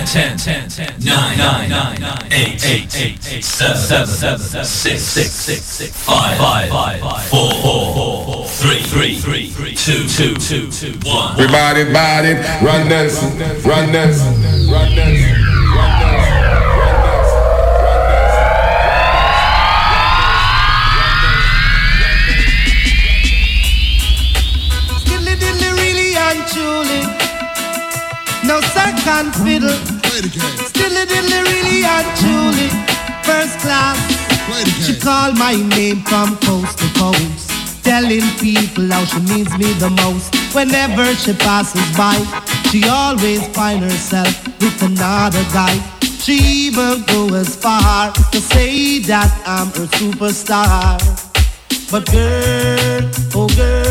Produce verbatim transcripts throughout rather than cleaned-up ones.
ten, ten, ten, nine, nine, nine, eight, eight, eight, seven, seven, six, six, six, five, five, four, four, three, three, two, two, two, two, one. Everybody, body, run this, run this, run this. No second fiddle. Play the game. Stilly dilly really and truly. First class. Play the game. She called my name from coast to coast, telling people how she needs me the most. Whenever she passes by, she always find herself with another guy. She even go as far to say that I'm her superstar. But girl, oh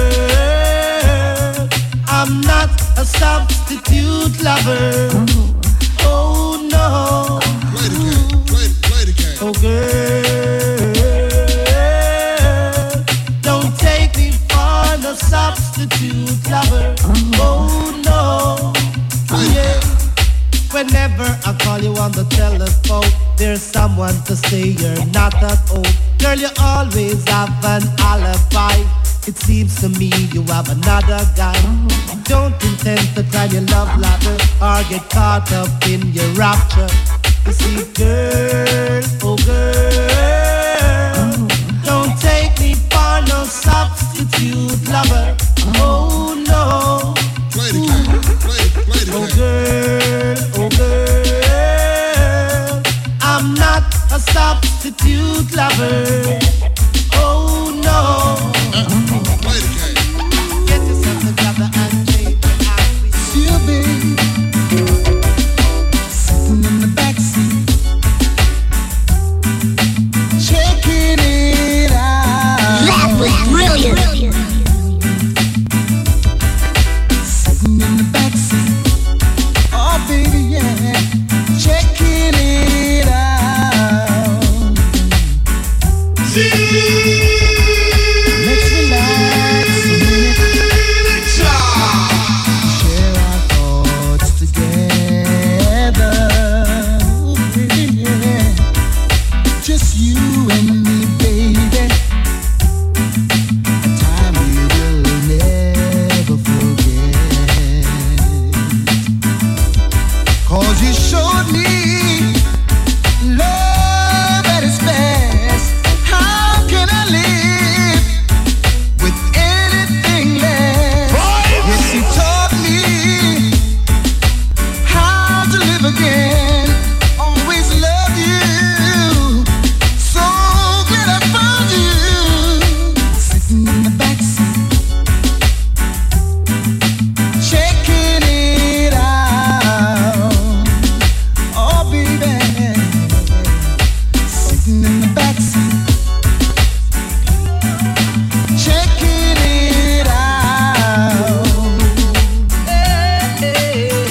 girl, I'm not a substitute lover. Oh no. Play the game. Play, play the game. Oh girl, don't take me for no substitute lover. Oh no. Yeah. Whenever I call you on the telephone, there's someone to say you're not at home. Girl, you always have an alibi. It seems to me you have another guy. You don't intend to climb your love ladder or get caught up in your rapture. You see, girl, oh girl, don't take me for no substitute lover. Oh no. Play the game. Play, play the Oh game. girl, oh girl, I'm not a substitute lover. Oh no. Play the game. Get yourself together and take the action. You baby, sitting in the backseat, checking it out. That was brilliant. Sitting in the backseat, oh baby, yeah, checking it out. Let's relax a minute, share our thoughts together. Oh, baby, yeah. Just you and me, baby. A time we will never forget. 'Cause you showed me love at its best. How can I live with anything less? Yes, you taught me how to live again. Always love you. So glad I found you. Sitting in the backseat, checking it out. Oh, baby, sitting in the backseat, checking it out. Hey.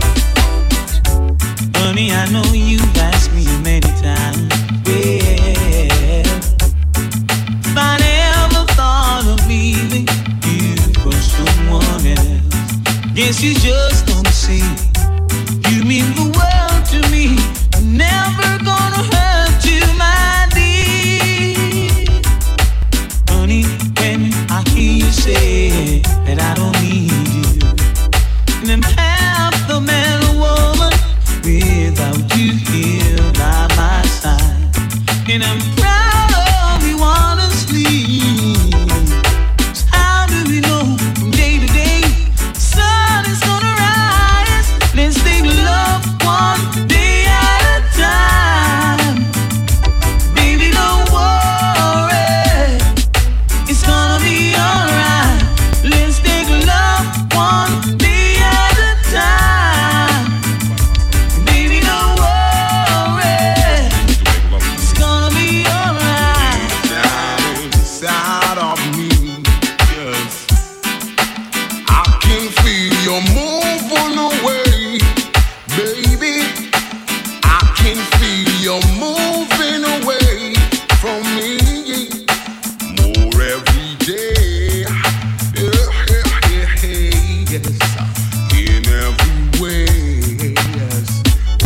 Honey, I know you've asked me many times, well, if I never thought of leaving you for someone else. Guess you just don't see. You mean the world to me. Never gonna hurt you, my dear. Honey, when I hear you say that I don't need you, and I'm half the man or woman without you here by my side. And I'm proud of you, honestly. 'Cause how do we know from day to day the sun is gonna rise? Let's take love one day at a time. Baby, don't worry, it's gonna be alright. Let's take love one day at a time. Baby, don't worry, it's gonna be alright. Down inside of me, yes, I can feel you moving away, baby. I can feel you moving away from me more every day. Yeah, yeah, yeah, yes. In every way, yes.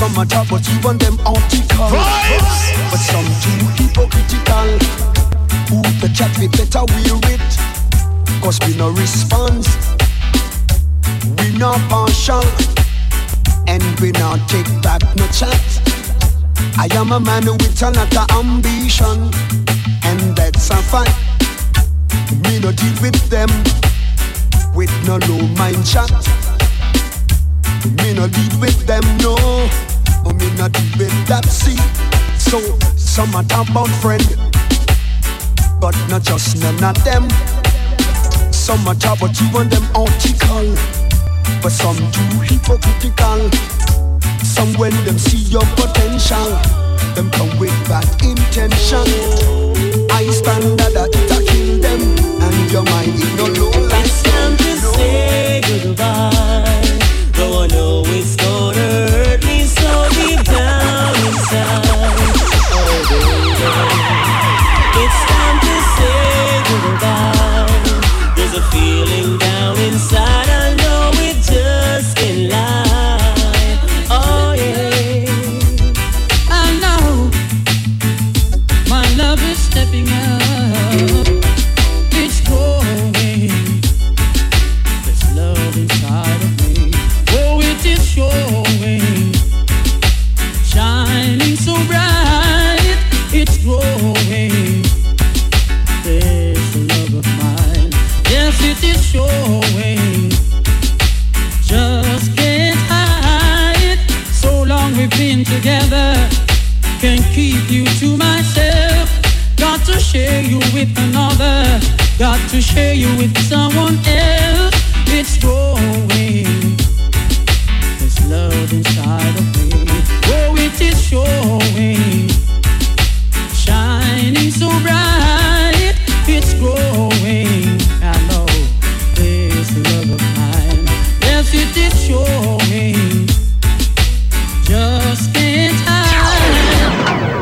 Some are talk, but even them article. But some too hypocritical. Who the chat we better wear it, cause we no response. We not partial, and we not take back no chat. I am a man with a lot of ambition, and that's a fact. Me no deal with them with no low mind chat. Me no deal with them, no. Oh, me no deal with that, see. So, some are talk about friend, but not just none of them. Some are talk about you and them article, but some too hypocritical. Some when them see your potential, them come with bad intention. I stand that it'll kill them, and your mind is no low like it's time to no. say goodbye, though I know it's gonna hurt me so deep down inside. Oh baby, it's time to say goodbye. There's a feeling down inside, I know it just can't lie. Oh yeah, I know my love is stepping up. It's growing. There's love inside of me. Oh, it is showing, shining so bright. It's growing. There's the love of mine. Yes, it is showing. Just can't hide. So long we've been together, can't keep you to myself. Got to share you with another. Got to share you with someone else. It's growing. There's love inside of me. Oh, it is showing, shining so bright. It's growing. I know there's the love of mine. Yes, it is showing. Just can't hide.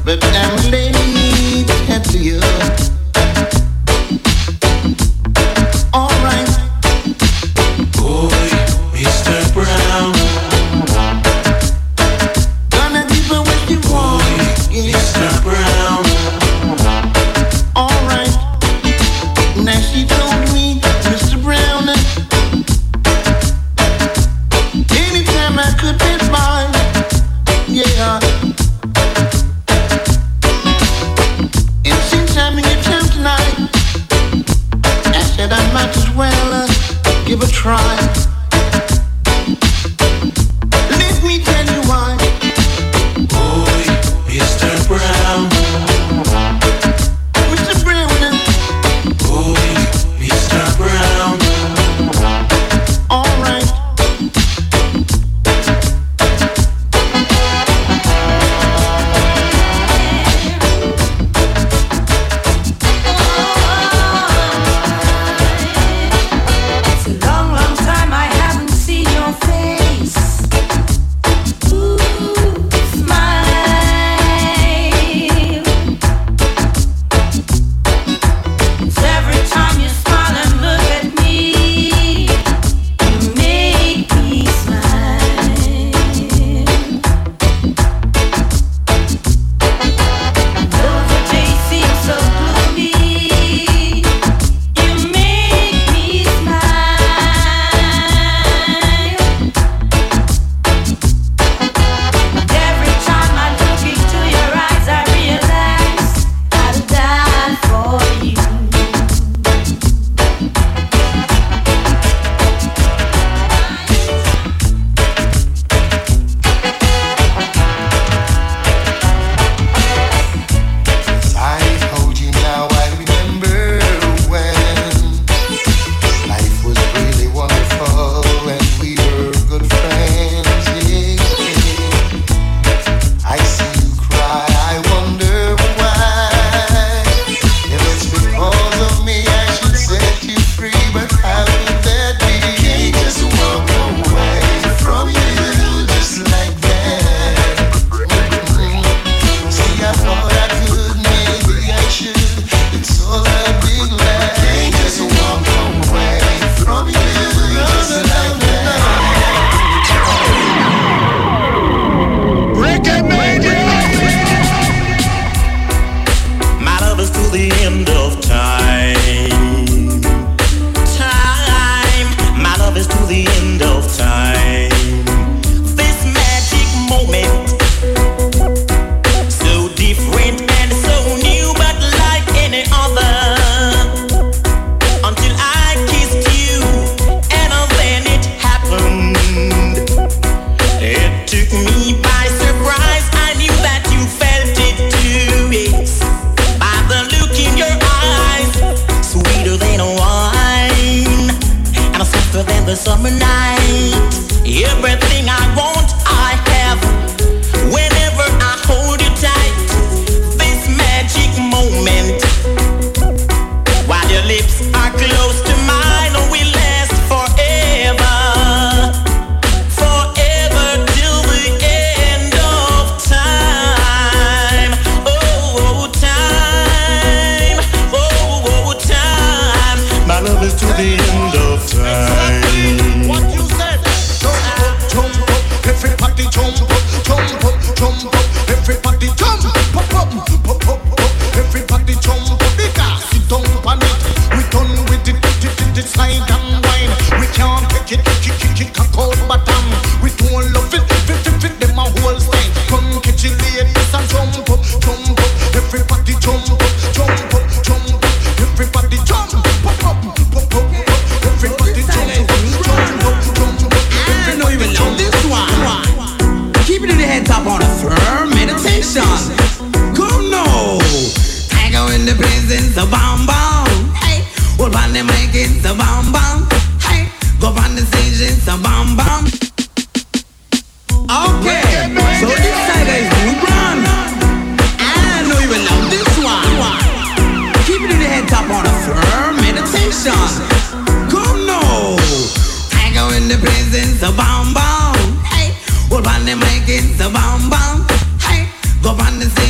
but I'm laying it to you. All right. Boy, Mister Brown. Gonna give her what you want, yeah. Mister Brown. All right. Now she told me, Mister Brown, anytime I could be mine, yeah. And since I'm in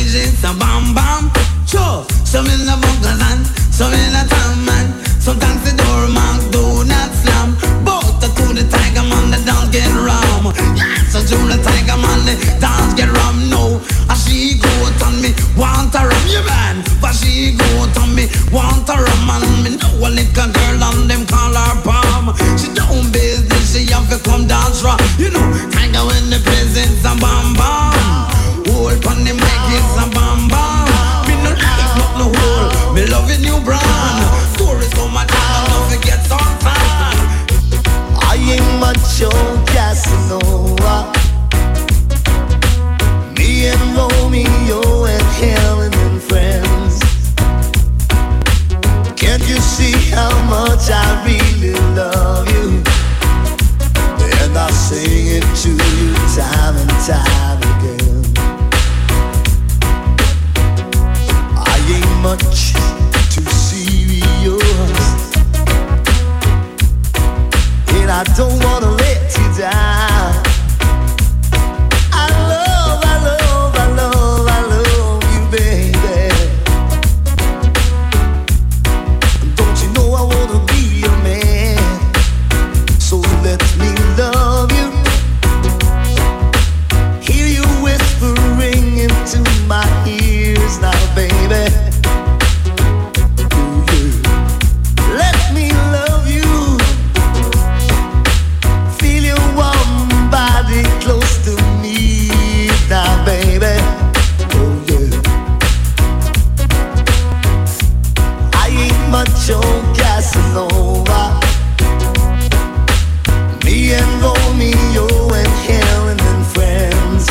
vision, some bam bam. Sure, some in the Bungaland, some in the town man. Sometimes the door man do not slam. Both the to the tiger man, the dance get rum. Yes, so to the tiger man, the dance get rum. No, as she go on me, want a rum, you man. But she go on me, want a rum, and me know a little girl and them call her palm. She don't business, she have to come dance rock. You know, tiger when the presents a bam bam. Hold on the mic, it's a bam bam. Me no like not no hole, me loving you brand. Tourists come and don't forget some time. I ain't much on Casanova. Me and Romeo and Helen and friends. Can't you see how much I really love you? And I sing it to you time and time again. I ain't much too serious, and I don't wanna let you down. I love, I love, I love, I love you, baby. Don't you know I wanna be a man? So let me love you. Hear you whispering into my ears now, baby. Let me love you. Feel your warm body close to me now, baby. Oh yeah. I ain't much on Casanova. Me and Romeo and Helen and friends,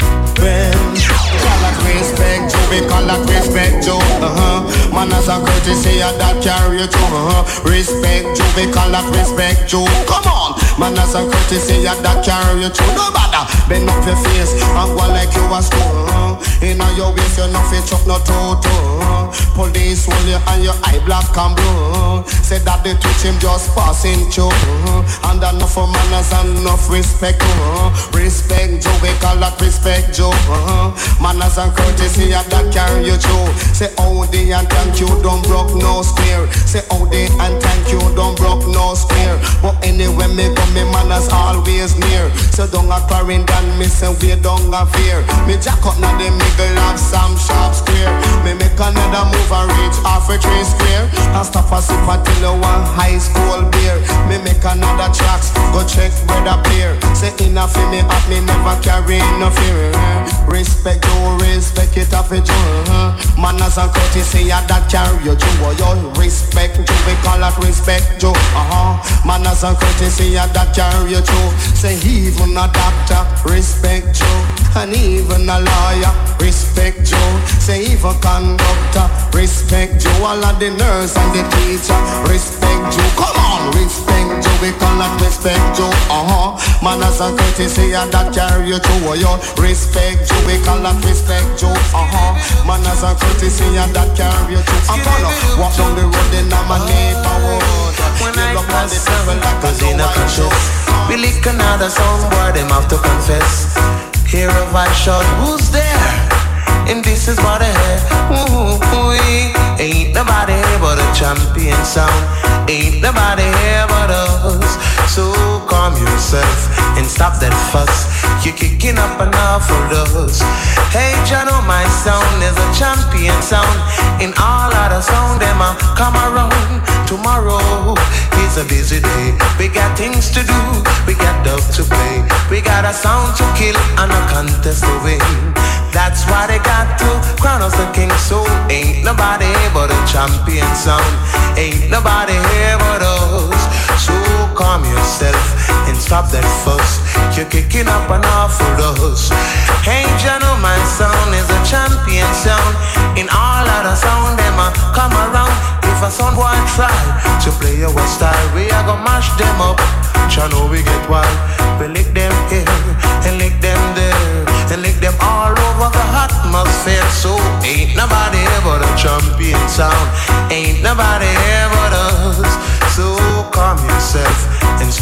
friends. Call it respect, Joe, we call it respect, Joe. Uh-huh. Manners and courtesy, that carry you through. Uh-huh. Respect, Joe, we call it respect, Joe. Come on. Manners and courtesy, that carry you through. No matter, bend up your face and go like you was to. Uh-huh. In your waist, you no fit chop no toe. Uh-huh. Police hold you and your eye black and blue. Uh-huh. Say that they touch him just passing through. Uh-huh. And enough for manners and enough respect. Uh-huh. Respect, Joe, we call that respect, Joe. Uh-huh. Manners and courtesy, that carry you through. Say howdy and thank you, don't broke no square. Say howdy and thank you, don't broke no square. But anyway, me go, me manners always near. So don't a Clarendon, me say we don't a fear. Me jack up now the middle of some sharp square. Me make another move and reach half a tree square. And stop a sip until you want high school beer. Me make another tracks, go check where the beer. Say enough for me up, me never carry no fear. Respect you, respect it off it you. Manners and courtesy, yeah, that carry you through. Yo, respect you, we call it respect you. Uh-huh. Manners and courtesy, yeah, that carry you through. Say even a doctor, respect you. And even a lawyer, respect you. Say even conductor, respect you. All of the nurse and the teacher, respect you. Come on, respect you, we call it respect you. Uh-huh. Manners and courtesy, yeah, that carry you through. Yo, respect you, we call it respect you. Uh-huh. Manners and courtesy, yeah, that carry you through. I'm gonna walk down the road in my neighborhood. When I pass seven, cause in a conscious we lick another song, boy, them have to confess. Hear a voice shout, who's there? And this is what I heard. Ooh, ooh, ain't nobody here but a champion sound. Ain't nobody here but us. So calm yourself and stop that fuss. You're kicking up enough for us. Hey, Jano, my sound is a champion sound. In all other sound, them a come around. Tomorrow is a busy day. We got things to do. We got dub to play. We got a sound to kill and a contest to win. That's why they got to crown us the king. So ain't nobody but a champion sound. Ain't nobody here but us. So calm yourself and stop that fuss. You're kicking up an awful dust. Hey, Jano, my sound is a champion sound. In all other sound, them a come around. If a sound boy try to play our style, we are gonna mash them up. Jano, we get wild. We lick them here and lick them there and lick them all over the atmosphere. So ain't nobody here but a champion sound. Ain't nobody here but us. So calm yourself and stop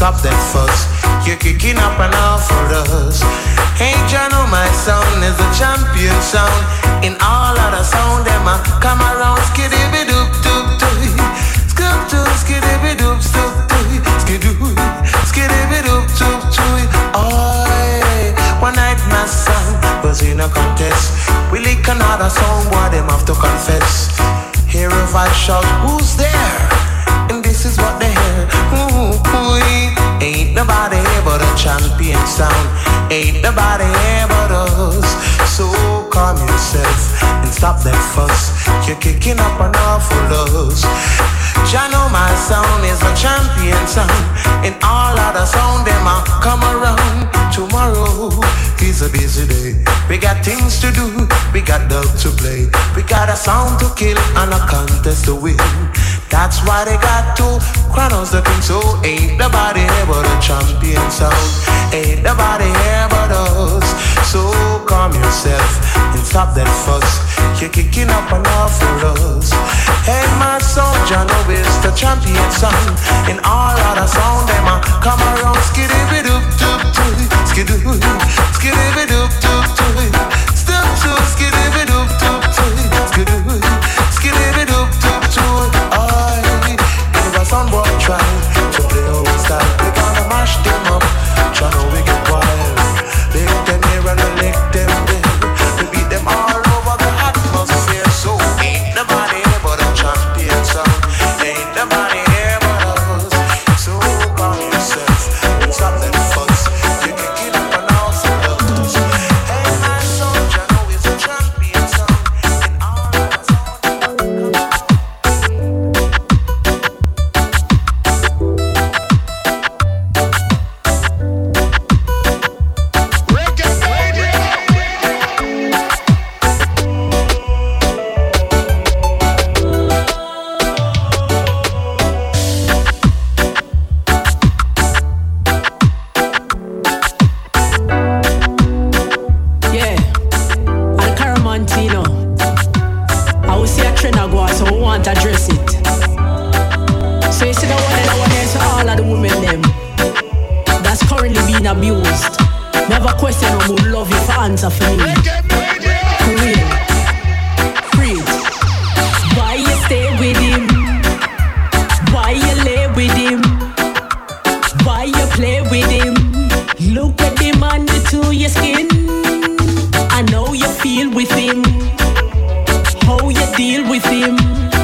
stop that fuss. You're kicking up an awful dust. Hey, you know my sound is a champion sound. In all of the sound, them a come around. Skiddy be doop doop doop. Skip doop skiddy be doop doop doop. Skidoo skiddy be doop doop doop. Oi, one night my son was in a contest. We lick another song, boy, them have to confess. Hear if I shout, who's there? And this is what they hear. Ooh, ooh, ain't nobody here but a champion sound. Ain't nobody here but us. So calm yourself and stop that fuss. You're kicking up an awful dust. Ya know my sound is a champion sound. And all other sound them a come around. Tomorrow is a busy day. We got things to do, we got love to play. We got a sound to kill and a contest to win. That's why they got to crown us the king. So ain't nobody here but a champion sound. Ain't nobody here but us. So calm yourself and stop that fuss. You're kicking up an awful dust. Hey my sound, you know it's the champion sound. In all other sound, them a come around. Skiddy be doop doop doop. Skidoo skiddy be doop doop doop. Step two, skiddy be doop doop doop. Skidoo skiddy be doop doop doop. Aye, if a sound boy try to play our style, we gonna mash them up. You know we get wild. Lick them here and we lick them there. We beat them all over the atmosphere. So ain't nobody here but a champion sound. Ain't nobody here but us. So calm yourself and stop that fuss. You're kicking up an awful dust. Hey my son, you know it's a champion sound. And all of the Yeah, and Caramantino. I will see a trend I go on, so we want to address it. So you see the one and the one is all of the women them that's currently being abused. Never question who would love you for answer for me. For real. Preach. Why you stay with him? Why you lay with him? Why you play with him? Look at him under to your skin. I know you feel with him. How you deal with him.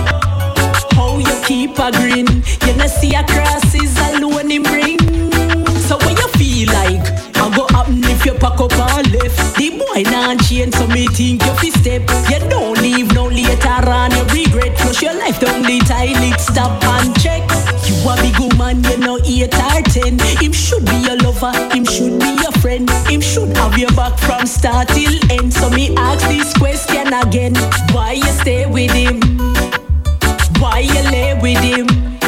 How you keep a grin. You know see a crosses alone him bring. So what you feel like? I go happen if you pack up and left. The boy not change, so me think you fi step. You don't leave no later on, you regret. Flush your life down the toilet, stop and check. You a big woman, you know eight or ten. Him should be your lover, him should be your friend. Him should have your back from start till end. So me ask this question again. Why you stay with him? Why you lay with him?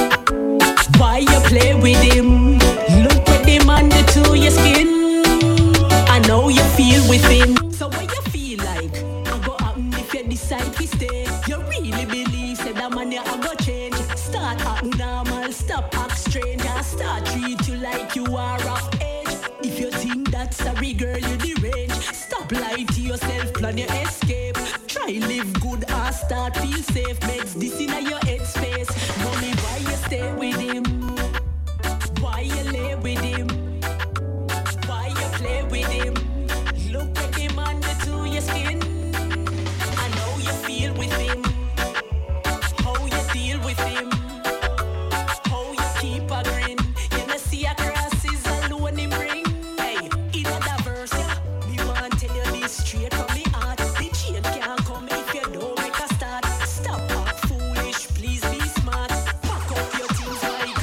Why you play with him? Look at him under to your skin. I know you feel with him. So what you feel like? I go happen if you decide to stay. You really believe say that man you a go change. Start act normal, stop act strange, and start treat you like you are of age. If you think that's sorry girl you deranged, stop lie to yourself, plan your escape. Try live good and start feel safe. Meds this in your head space. Mommy, why you stay with him? Why you lay with him? Why you play with him? Look at him under to your skin. I know you feel with him. How you deal with him. How you keep a grin. You know see a crosses alone him bring. Hey, in other verse, yeah, me want tell you this straight from me heart. The chain can't come if you don't make a start. Stop act foolish, please be smart. Pack up your things like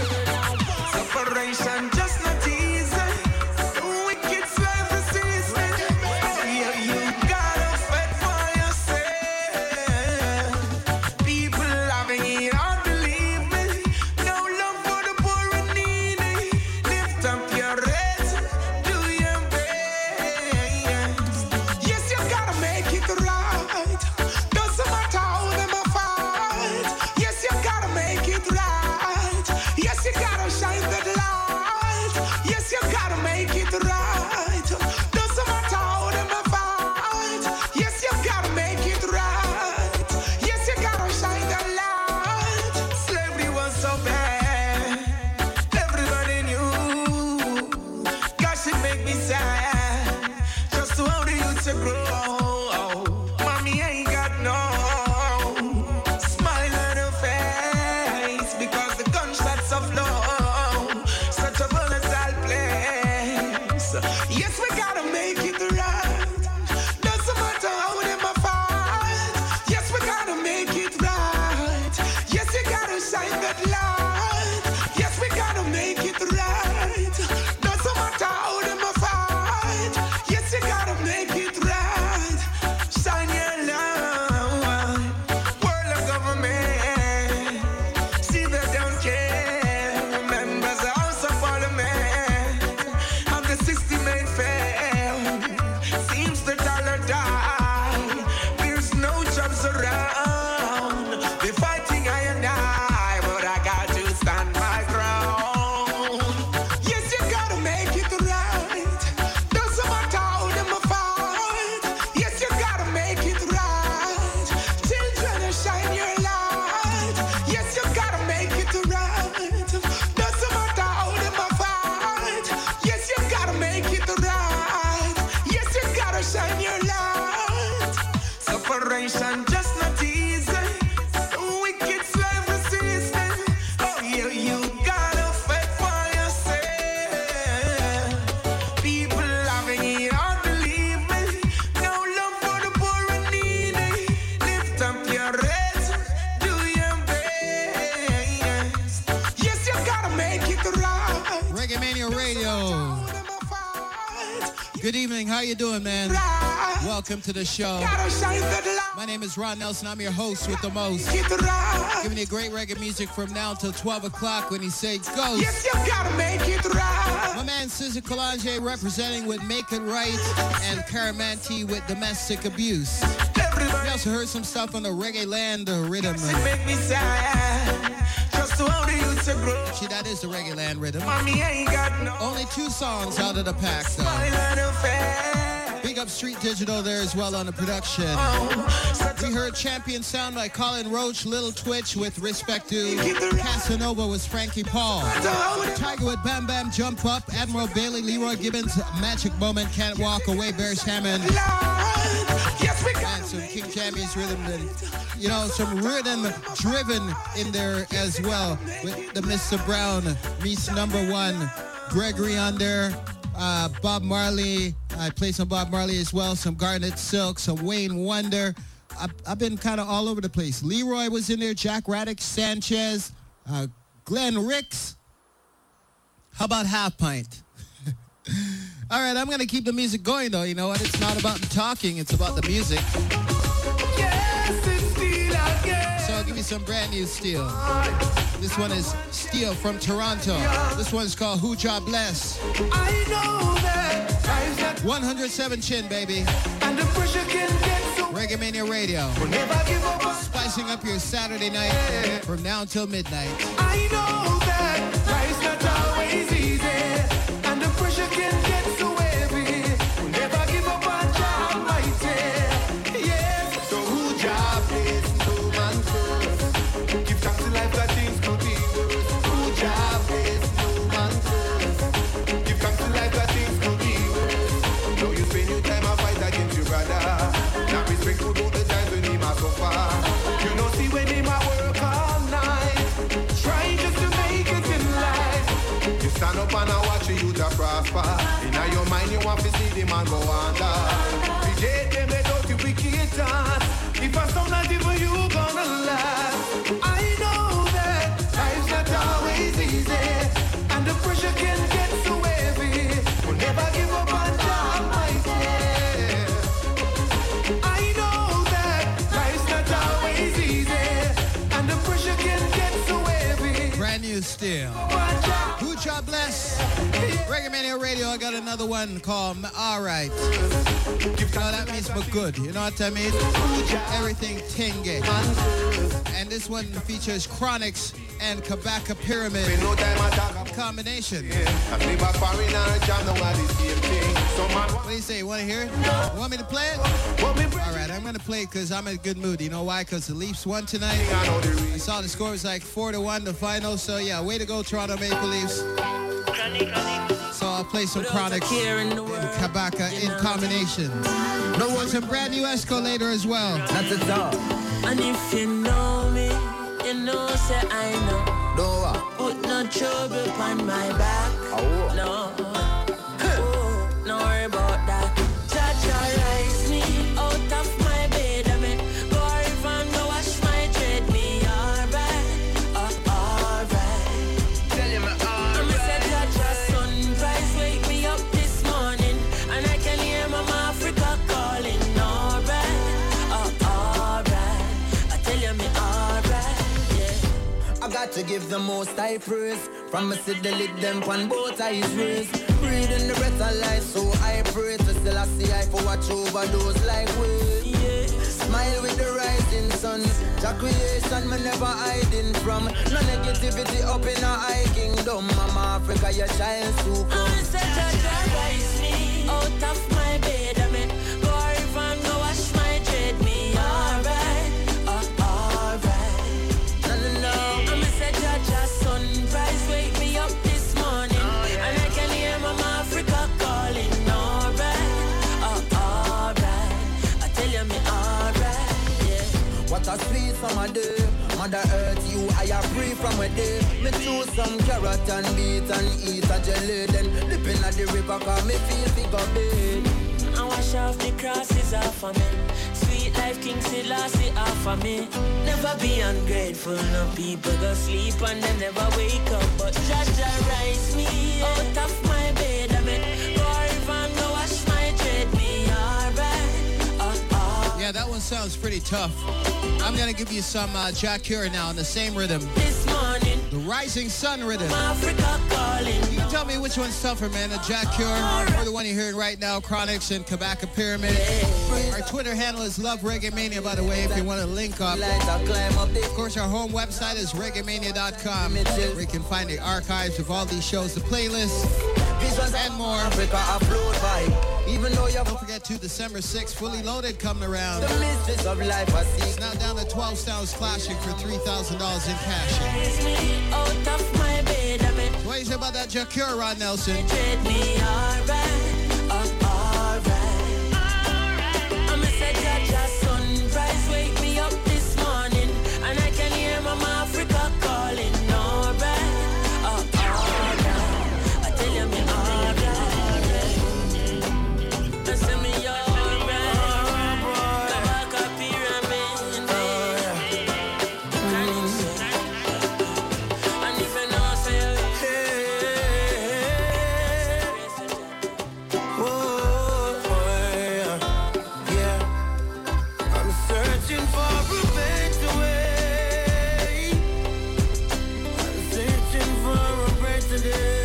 around. They fighting I and I, but I got to stand my ground. Yes, you gotta make it right. Doesn't matter how them a fight. Yes, you gotta make it right. Children, shine your light. Yes, you gotta make it right. Doesn't matter how them a fight. Yes, you gotta make it right. Yes, you gotta shine your light. Separation just not easy. Wicked slave resistance. Oh, you, you gotta fight for yourself. People having it hard, believe me. No love for the poor and needy. Lift up your heads, do your best. Yes, you gotta make it right. Reggae Mania Radio. Good evening. How you doing, man? Welcome to the show. My name is Ron Nelson. I'm your host with the most. Giving you great reggae music from now until twelve o'clock when he says Ghost. Yes, you gotta make it right. My man Cesar Kalange representing with Make It Right and Caramanti with Domestic Abuse. We also heard some stuff on the Reggae Land rhythm. Make me sad. Just to how the youth to grow. See, that is the Reggae Land rhythm. Mommy ain't got no. Only two songs out of the pack, though. Big up Street Digital there as well on the production. We heard Champion Sound by Colin Roach, Little Twitch with Respect to Casanova was Frankie Paul. Tiger with Bam Bam Jump Up, Admiral Bailey, Leroy Gibbons, Magic Moment, Can't Walk Away, Bears Hammond. And some King Champions rhythm, and, you know, some rhythm driven in there as well with the Mister Brown meets number one. Gregory on there, uh, Bob Marley. I play some Bob Marley as well, some Garnet Silk, some Wayne Wonder. I've, I've been kind of all over the place. Leroy was in there, Jack Raddick, Sanchez, uh, Glenn Ricks. How about Half Pint? All right, I'm going to keep the music going, though. You know what? It's not about the talking. It's about the music. Yes, it's Steel again. So I'll give you some brand new Steel. This one is Steel from Toronto. This one's called Who Jah Bless. I know that life's not one oh seven Chin, baby. and the pressure can get so. Reggae Mania Radio. We'll never give up on. Spicing up your Saturday night from now until midnight. I know that life's not always easy, and the pressure can get so heavy. We'll never give up on Jah Almighty. Yes, so who Jah bless, no man curse. Give thanks to life that things could be worse. Who Jah bless, no man curse. Give thanks to life that things could be worse. Now you spend your time and fight against your brother. Not respectful about the times when he must suffer. You know see when he must work all night, trying just to make it in life. You stand up and I watch you to prosper. In your mind you want to see the man go under. Reject them without the wicked thoughts. If I sound not even you gonna last. I know that life's not always easy, and the pressure can get so heavy. We'll never give up on Jah Almighty. I know that life's not always easy, and the pressure can get so heavy. Brand new Steel. Who Jah Bless. Reggae Mania Radio, I got another one called Alright. No, that means but good. You know what I mean? Everything tingy. And this one features Chronics and Kabaka Pyramid. Combination. What do you say? You want to hear it? You want me to play it? Alright, I'm going to play it because I'm in a good mood. You know why? Because the Leafs won tonight. I saw the score was like four to one the final. So yeah, way to go Toronto Maple Leafs. So I'll play some Chronics and Kabaka in combination. No one some brand new Escalator as well. That's a dog. And if you know me, you know say I know. No, put no trouble on my back. Oh. No, oh, no worry about that. Jah Jah rise me out of my bed. I mean, go river and go wash my dread. Me alright, uh, alright. Tell you my alright. I'm say Jah Jah sunrise wake me up this morning, and I can hear Mama Africa calling. Alright, uh, alright. I tell you me alright, yeah. I got to give the most high praise. From me see the lid them pan both eyes raised. Breathing the breath of life, so I pray to still I see I for watch over those like waves. Yeah. Smile with the rising Jah creation me never hiding from. No negativity up in a high kingdom. Mama Africa, your child to come. I'm say Jah Jah rise me out of my bed. I mean, go river and go wash my dread. Me alright, uh, alright. No, no, no. I'm say Jah Jah sunrise wake me up this morning, oh, yeah. And I can hear Mama Africa calling. Alright, uh, alright. I tell you me alright, yeah. What a sweet summer day. Mother Earth, you I am free from a day. Me chew some carrot and beet and eat a jelly. Then dip in at the river cause me feel figure big. I wash off the crosses off of me. Sweet life King Selassie off of me. Never be ungrateful, no people go sleep and they never wake up. But Jah Jah rise me out of my bed. I mean, go river and go wash my dread. Me alright. Yeah, that one sounds pretty tough. I'm gonna give you some uh, Jah Cure now in the same rhythm. This morning, the Rising Sun rhythm. Africa calling. You can tell me which one's tougher, man, the Jah Cure or the one you're hearing right now, Chronics and Kabaka Pyramid. Our Twitter handle is Love Reggae Mania, by the way, if you want to link up. Of course, our home website is reggae mania dot com, where you can find the archives of all these shows, the playlists, and more. Even though you don't forget to December sixth, Fully Loaded coming around. The mistress of life I see. It's now down to twelve Styles Classic for three thousand dollars in cash. Out of my bed, I mean, what do you say about that Jah Cure, Rod Nelson? Treat me alright, uh, alright. I'm a say Jah Jah sunrise wake me up this morning, and I can hear Mama Africa calling. Alright, uh, alright. I tell you me alright. Send me your right, Kabaka Pyramid, and if you know say, hey, oh, yeah, yeah. I'm searching for a better way. I'm searching for a better day.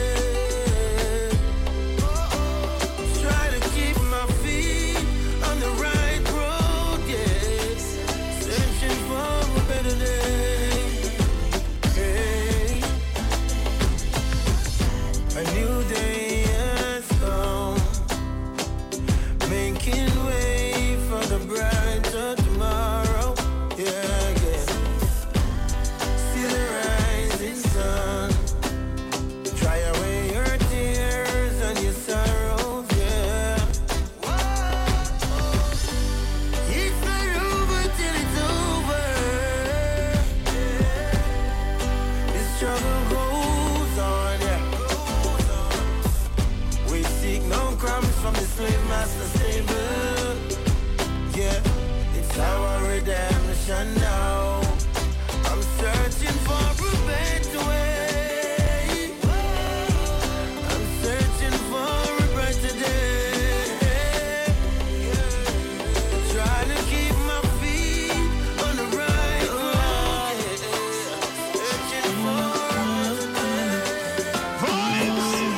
Now I'm searching for a better way. I'm searching for a brighter day. Trying to keep my feet on the right road. Searching for a better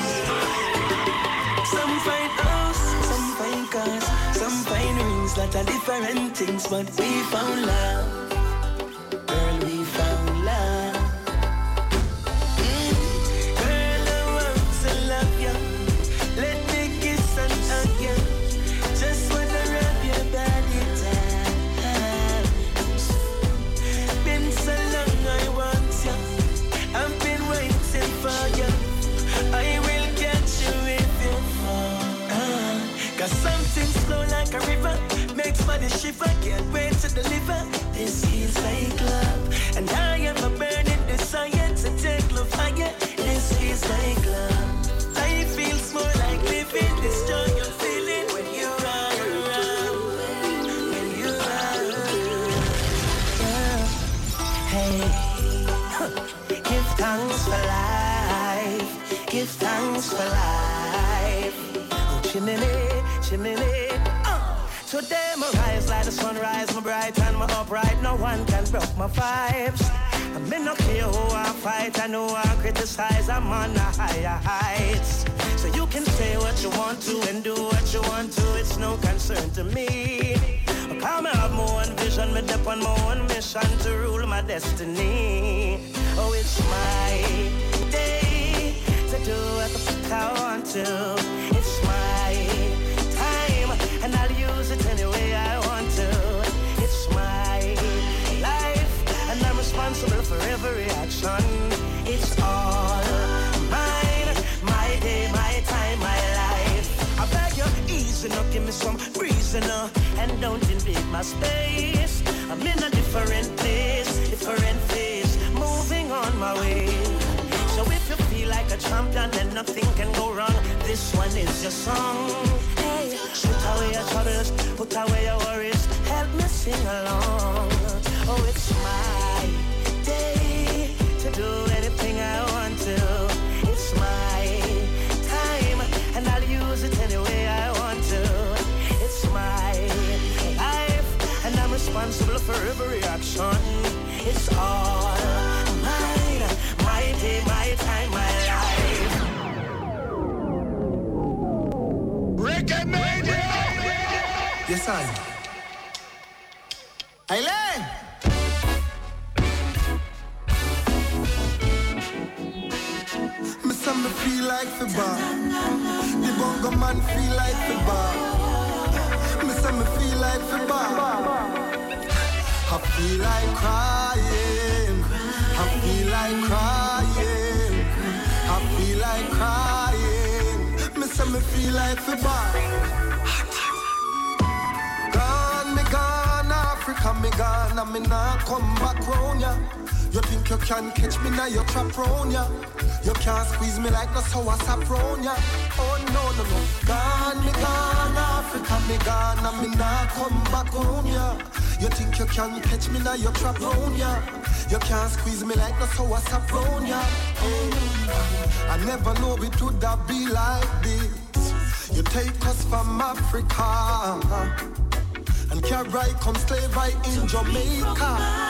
day. Some find house, some find cars, some find rings, lot of different things, but we found love. Girl, we found love. Mm. Girl, I want to love you. Let me kiss and hug you. Just wanna rub your body down. Been so long I want you. I've been waiting for you. I will catch you if you fall. uh, Cause something slow like a river makes body shiver. Can't wait to deliver. This feels like love, and I have a burning desire to take love higher. This feels like love. Life feels more like living. This joy you're feeling when you are around. When you are around. Yeah. Hey, give thanks for life. Give thanks for life. Oh, chimney, chimney. Today my rise like the sunrise, my bright and my upright. No one can break my vibes. I may not care who I fight, I know I criticize. I'm on the higher heights. So you can say what you want to and do what you want to. It's no concern to me. Come I have my own vision, me dip on my own mission to rule my destiny. Oh, it's my day to do what the fuck I want to. It's my time, and I'll use it any way I want to. It's my life, and I'm responsible for every action. It's all mine, my day, my time, my life. I beg you, easy now, give me some reason now, and don't invade my space. I'm in a different place, different phase, moving on my way. So if you feel like a champion, then nothing can go wrong. This one is your song. Hey, put away your troubles, put away your worries, help me sing along. Oh, it's my day to do anything I want to. It's my time, and I'll use it any way I want to. It's my life, and I'm responsible for every action. It's all mine, my day, my time, my life. Reggae Mania! Yes, I. Eileen! Me say me feel like the bar. The bongo man feel like the bar. Me say me feel like the bar. I feel like crying. I feel like crying. I feel like crying. Me say me feel like the bar. Gone, me gone, Africa, me gone, and me nah come back round ya. You think you can catch me now, you trap round ya. You can't squeeze me like no sour sap round ya. Oh no, no, no. Gone, me gone, Africa, me gone, and me nah come back round ya. You think you can catch me now, you trap round ya. You can't squeeze me like no sour sap round ya. Hey. I never know it would have be like this. You take us from Africa and carry come slave right in Jamaica.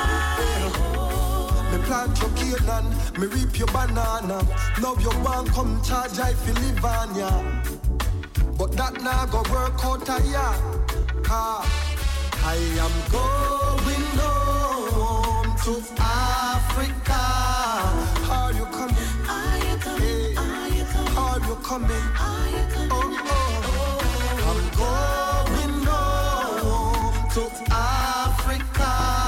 Yeah. Me plant your cane, me reap your banana. Now you want come charge I feel live on ya. But that now go work out a ya. Ah, I am going home to Africa. Are you coming? Are you coming? Hey. Are you coming? Are you coming? Are you coming? Oh, oh. I'm going home to Africa.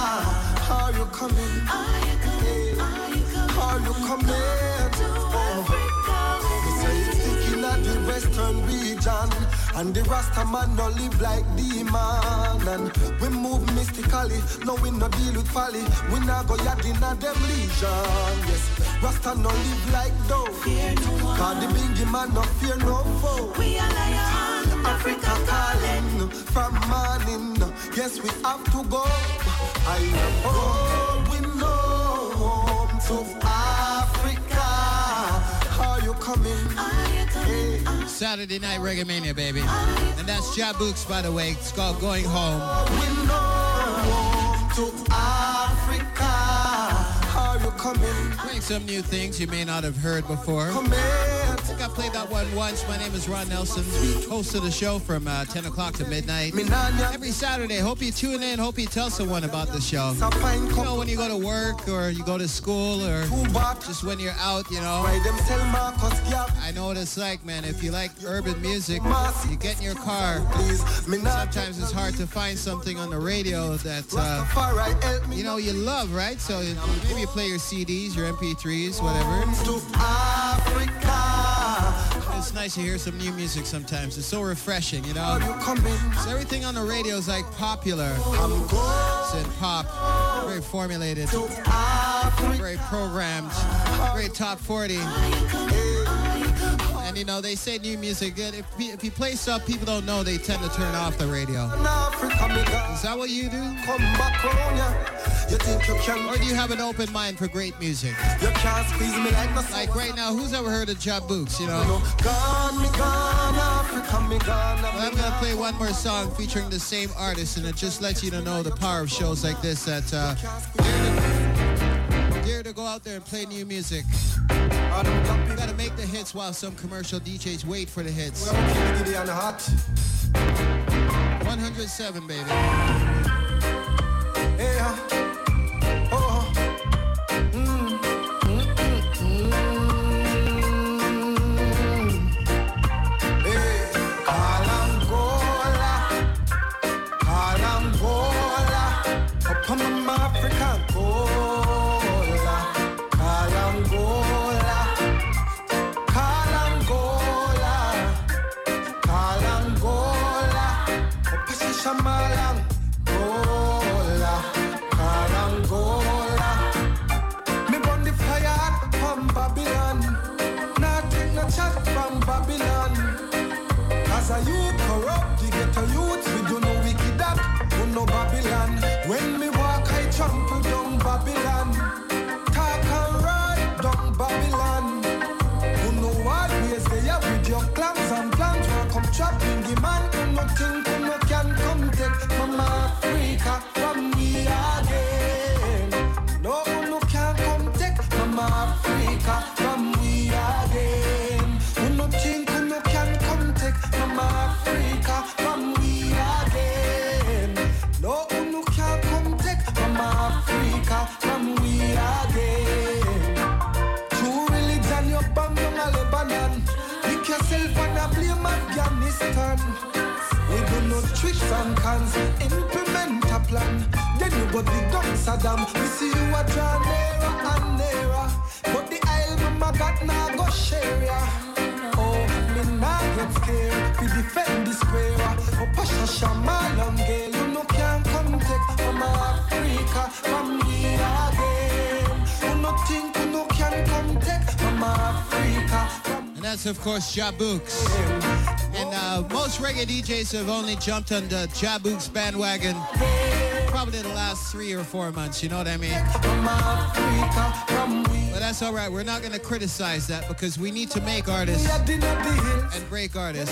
Are you coming? Are you coming? Are you coming? Are you coming? To Africa. We say it's sticking at the western region, and the Rasta man no live like demon. And we move mystically, no we no deal with folly. We not go yard in a them legion. Yes, Rasta no live like dough. Fear no one. Cause the bingy man no fear no foe. We are lion, Africa calling from morning. Yes, we have to go. I am going home to Africa. Are you coming? Are you coming? Hey. Saturday night Reggae Mania, baby. And that's Jabooks, by the way. It's called Going Home. Going home to Africa. Are you coming? Playing some new things you may not have heard before. Come in. I think I played that one once. My name is Ron Nelson, host of the show from uh, ten o'clock to midnight. Every Saturday. Hope you tune in. Hope you tell someone about the show. You know, when you go to work or you go to school or just when you're out, you know. I know what it's like, man. If you like urban music, you get in your car. Sometimes it's hard to find something on the radio that, uh, you know, you love, right? So maybe you play your C Ds, your M P threes, whatever. It's nice to hear some new music sometimes. It's so refreshing, you know. So everything on the radio is like popular. It's in pop, very formulated, very programmed, very top forty. And you know, they say new music, if, if you play stuff people don't know, they tend to turn off the radio. Is that what you do? Or do you have an open mind for great music? Like right now, who's ever heard of Jabooks, you know? Well, I'm going to play one more song featuring the same artist, and it just lets you to know the power of shows like this, that uh, dare, to, dare to go out there and play new music. You got to make the hits while some commercial D Js wait for the hits. one oh seven, baby. Yeah. Oh. Mm. Mm, mm, mm. Hey. Kalangola. Kalangola. Up on the African Gola. Kalangola. Kalangola. Kalangola. Up on Shamalang. Gola. Kalangola. Me burn the fire from Babylon. Nothing no chat from Babylon. As a youth corrupt, the ghetto youth, we do no wicked that, we no Babylon. When me walk, I trample down Babylon. Talk and ride down Babylon. Who know always they are with your clans and plans. Who come trapping the man, who no think, who no can come take Mama Africa from me again. No, who no can come take Mama Africa from me again. Who no think, who no can come take Mama Africa from me again. No, who no can come take Mama Africa from me again. True religion, you bomb down a Lebanon. Pick yourself and a blame Afghanistan. We do no tricks and cons, implement a plan. Then you go dig down Saddam. We see you a draw nearer and nearer. But the Isle mama got now go share ya. Oh, me nah get scared. We defend the square. Oh, Pasha Shamalam girl, you no can come take Mama Africa from me again. You no think you no can come take Mama Africa from. And that's, of course, Jabooks. And uh, most reggae D Js have only jumped on the Jabooks bandwagon probably the last three or four months, you know what I mean? But that's all right. We're not going to criticize that because we need to make artists and break artists.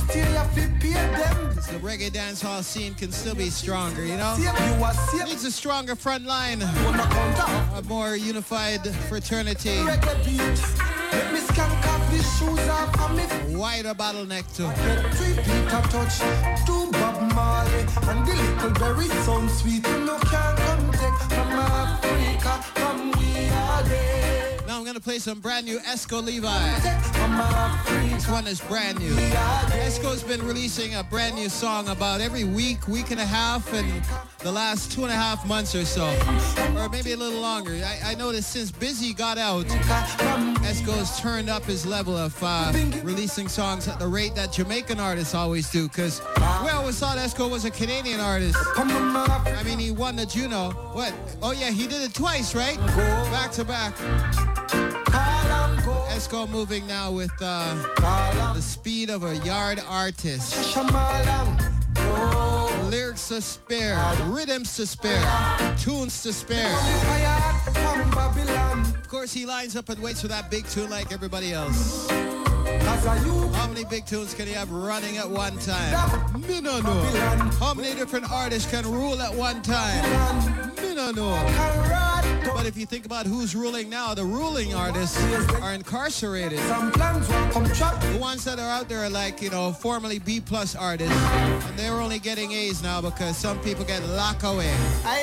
The reggae dance hall scene can still be stronger, you know? It needs a stronger front line, a more unified fraternity. Let me skank off these shoes off of me. Wider bottleneck too. Three Peter touch, two Bob Marley, and the little berry sound sweet. You know can't come take from Africa, from we are there. Now I'm gonna play some brand new Esco Levi. This one is brand new. Esco's been releasing a brand new song about every week, week and a half, and the last two and a half months or so, or maybe a little longer. I, I noticed since Busy got out, Esco's turned up his level of uh, releasing songs at the rate that Jamaican artists always do, because we always thought Esco was a Canadian artist. I mean, he won the Juno. What? Oh yeah, he did it twice, right? Back to back. Esco moving now with uh, the speed of a yard artist. Lyrics to spare, rhythms to spare, tunes to spare. Of course, he lines up and waits for that big tune like everybody else. How many big tunes can he have running at one time? Me no know. How many different artists can rule at one time? Me no know. But if you think about who's ruling now, the ruling artists are incarcerated. The ones that are out there are like, you know, formerly B plus artists, and they're only getting A's now because some people get locked away.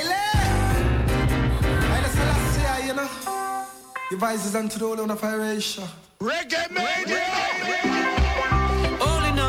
You know, your voices on to the whole on the fire. Reggae Mania! Holding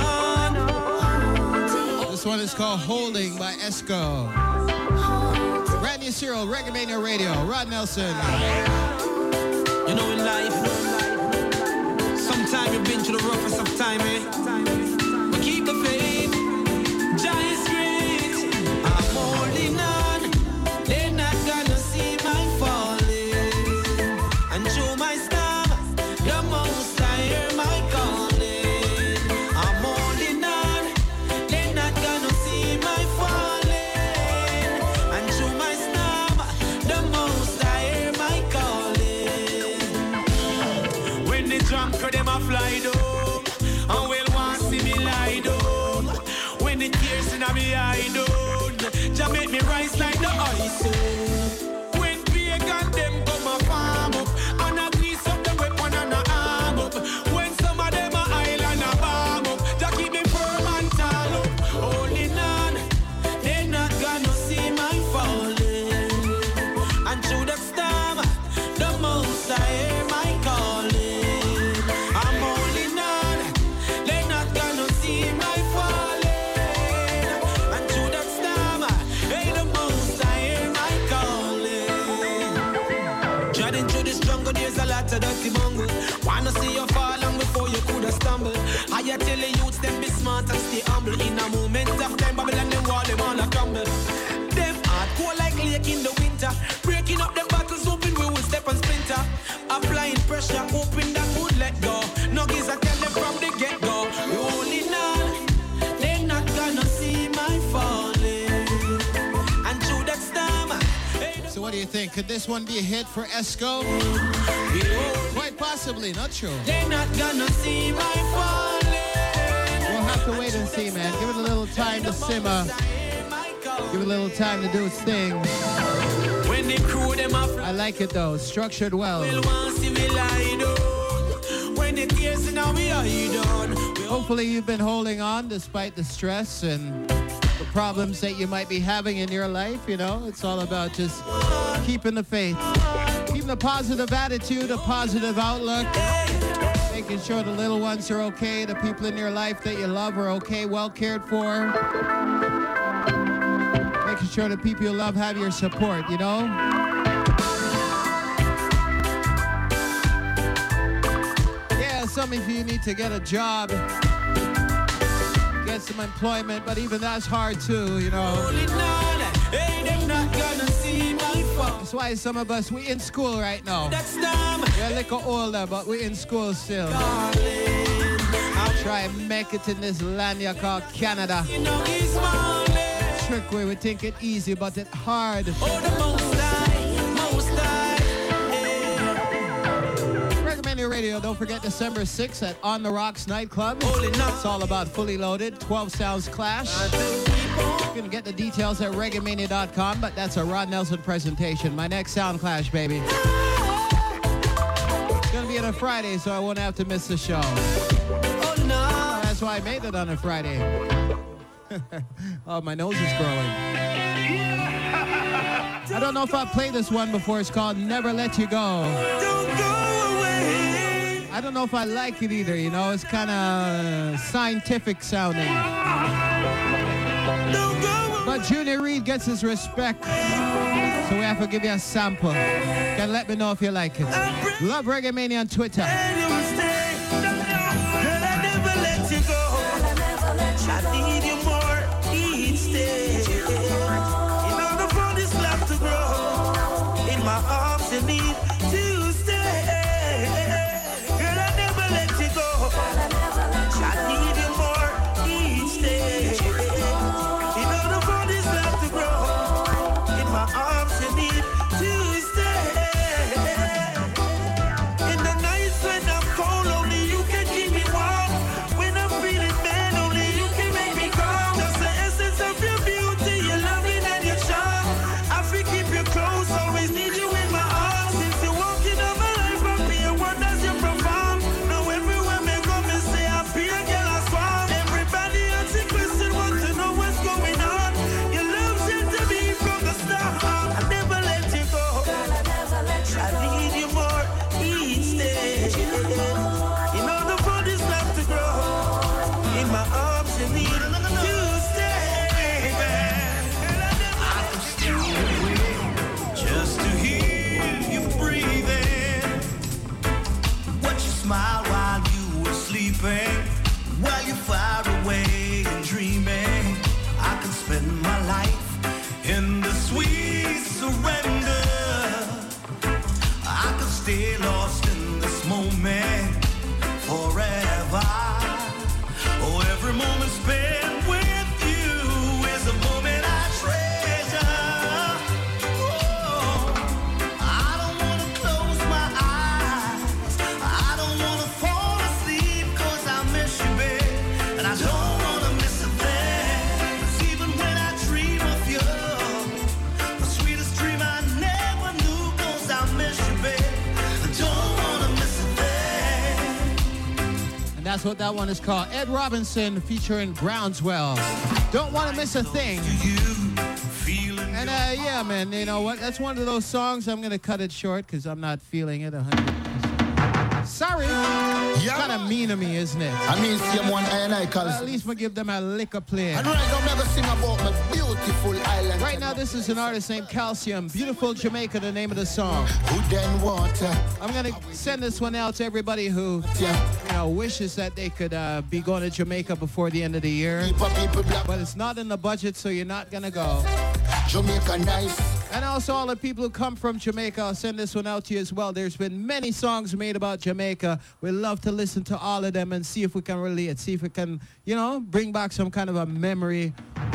on. This one is called Holding by Esco. Brand new serial, Reggae Mania Radio, Rod Nelson. You know in life, sometimes you've been through the roughest of time, eh? But keep the faith, Jah is great. I'm holding on, they're not gonna see my falling. And through my storm, the most I hear my calling. I'm holding on, they're not gonna see my falling. And through my storm, the most I hear my calling. When they jump, for them a fly down, and we'll want to see me Roaming through this jungle, there's a lot of dirty bungle. Wanna see you fall long before you coulda stumble. I tell the youths them be smart and stay humble. In a moment of time, Babylon them wall them all a crumble. Them hard cold like lake in the winter. Breaking up them battles, hoping we will step and splinter. Applying pressure, hoping that would let go. No gives I tell them from the get go. Rolling on, they're not gonna see my falling. And through that storm. So what do you think? Could this one be a hit for Esco? Quite possibly, not sure. They're not gonna see my falling. We'll have to wait and see, man. Give it a little time to simmer. Give it a little time to do its thing. When they crew them up, I like it though, structured well. Hopefully you've been holding on despite the stress and the problems that you might be having in your life. You know, it's all about just keeping the faith, keeping a positive attitude, a positive outlook, making sure the little ones are okay, the people in your life that you love are okay, well cared for, making sure the people you love have your support, you know? Yeah, some of you need to get a job, get some employment, but even that's hard too, you know? That's why some of us, we in school right now. We're a little older, but we're in school still. Try and make it in this land you call Canada. Trick way, we think it easy, but it's hard. Recommend your radio. Don't forget December sixth at On the Rocks nightclub. It's all about Fully Loaded, twelve Sounds Clash. You can get the details at reggae mania dot com, but that's a Rod Nelson presentation. My next Sound Clash, baby. It's gonna be on a Friday, so I won't have to miss the show. Oh no! That's why I made it on a Friday. Oh, my nose is growing. I don't know if I've played this one before. It's called Never Let You Go. Don't go away. I don't know if I like it either, you know. It's kind of scientific sounding. Don't go But Junior Reid gets his respect. So we have to give you a sample. Can let me know if you like it. Love Reggae Mania on Twitter. I need you more each day. In order for this love to grow, in my arms you need to stay. Girl, I never let you go. I need you more each day. In order for this love to grow, in my arms you need to stay. In the nights when I'm cold, only you can keep me warm. When I'm feeling bad, only you can make me calm. That's the essence of your beauty, your loving and your charm. I feel keep you close, always need you in my arms. Since you're walking on my life, I'm being wonders you perform. Now everywhere me go, me say I feel a girl I swarm. Everybody asks a question, want to know what's going on. Your love seems to be from the start. I never let you go. I need you more each day. In order for this love to grow, in my arms you need to stay. I could still wait just to hear you breathing. Watch you smile while you were sleeping, while you're far away and dreaming. I can spend my life in the sweet surrender. I could stay lost in this moment forever. Oh, every moment spent with you is a moment I treasure. Oh, I don't want to close my eyes. I don't want to fall asleep 'cause I miss you, babe. And I don't want to miss a thing. 'Cause even when I dream of you, the sweetest dream I never knew, 'cause I miss you, babe. I don't want to miss a thing. And that's what that one is called. Ed Robinson featuring Groundswell. Don't want to miss a thing. And uh, yeah, man, you know what? That's one of those songs I'm going to cut it short because I'm not feeling it one hundred percent. Sorry. Yeah. Kind of mean of me, isn't it? I mean, same one and I call. Well, at least we give them a liquor play. And right now, I'm never sing about my beautiful island. Right now, this is an artist named Calcium. Beautiful Jamaica, the name of the song. Who then water? I'm gonna send this one out to everybody who, yeah. you know, wishes that they could uh, be going to Jamaica before the end of the year. People, people, black. But it's not in the budget, so you're not gonna go. Jamaica nice. And also all the people who come from Jamaica, I'll send this one out to you as well. There's been many songs made about Jamaica. We'd love to listen to all of them and see if we can relate, see if we can, you know, bring back some kind of a memory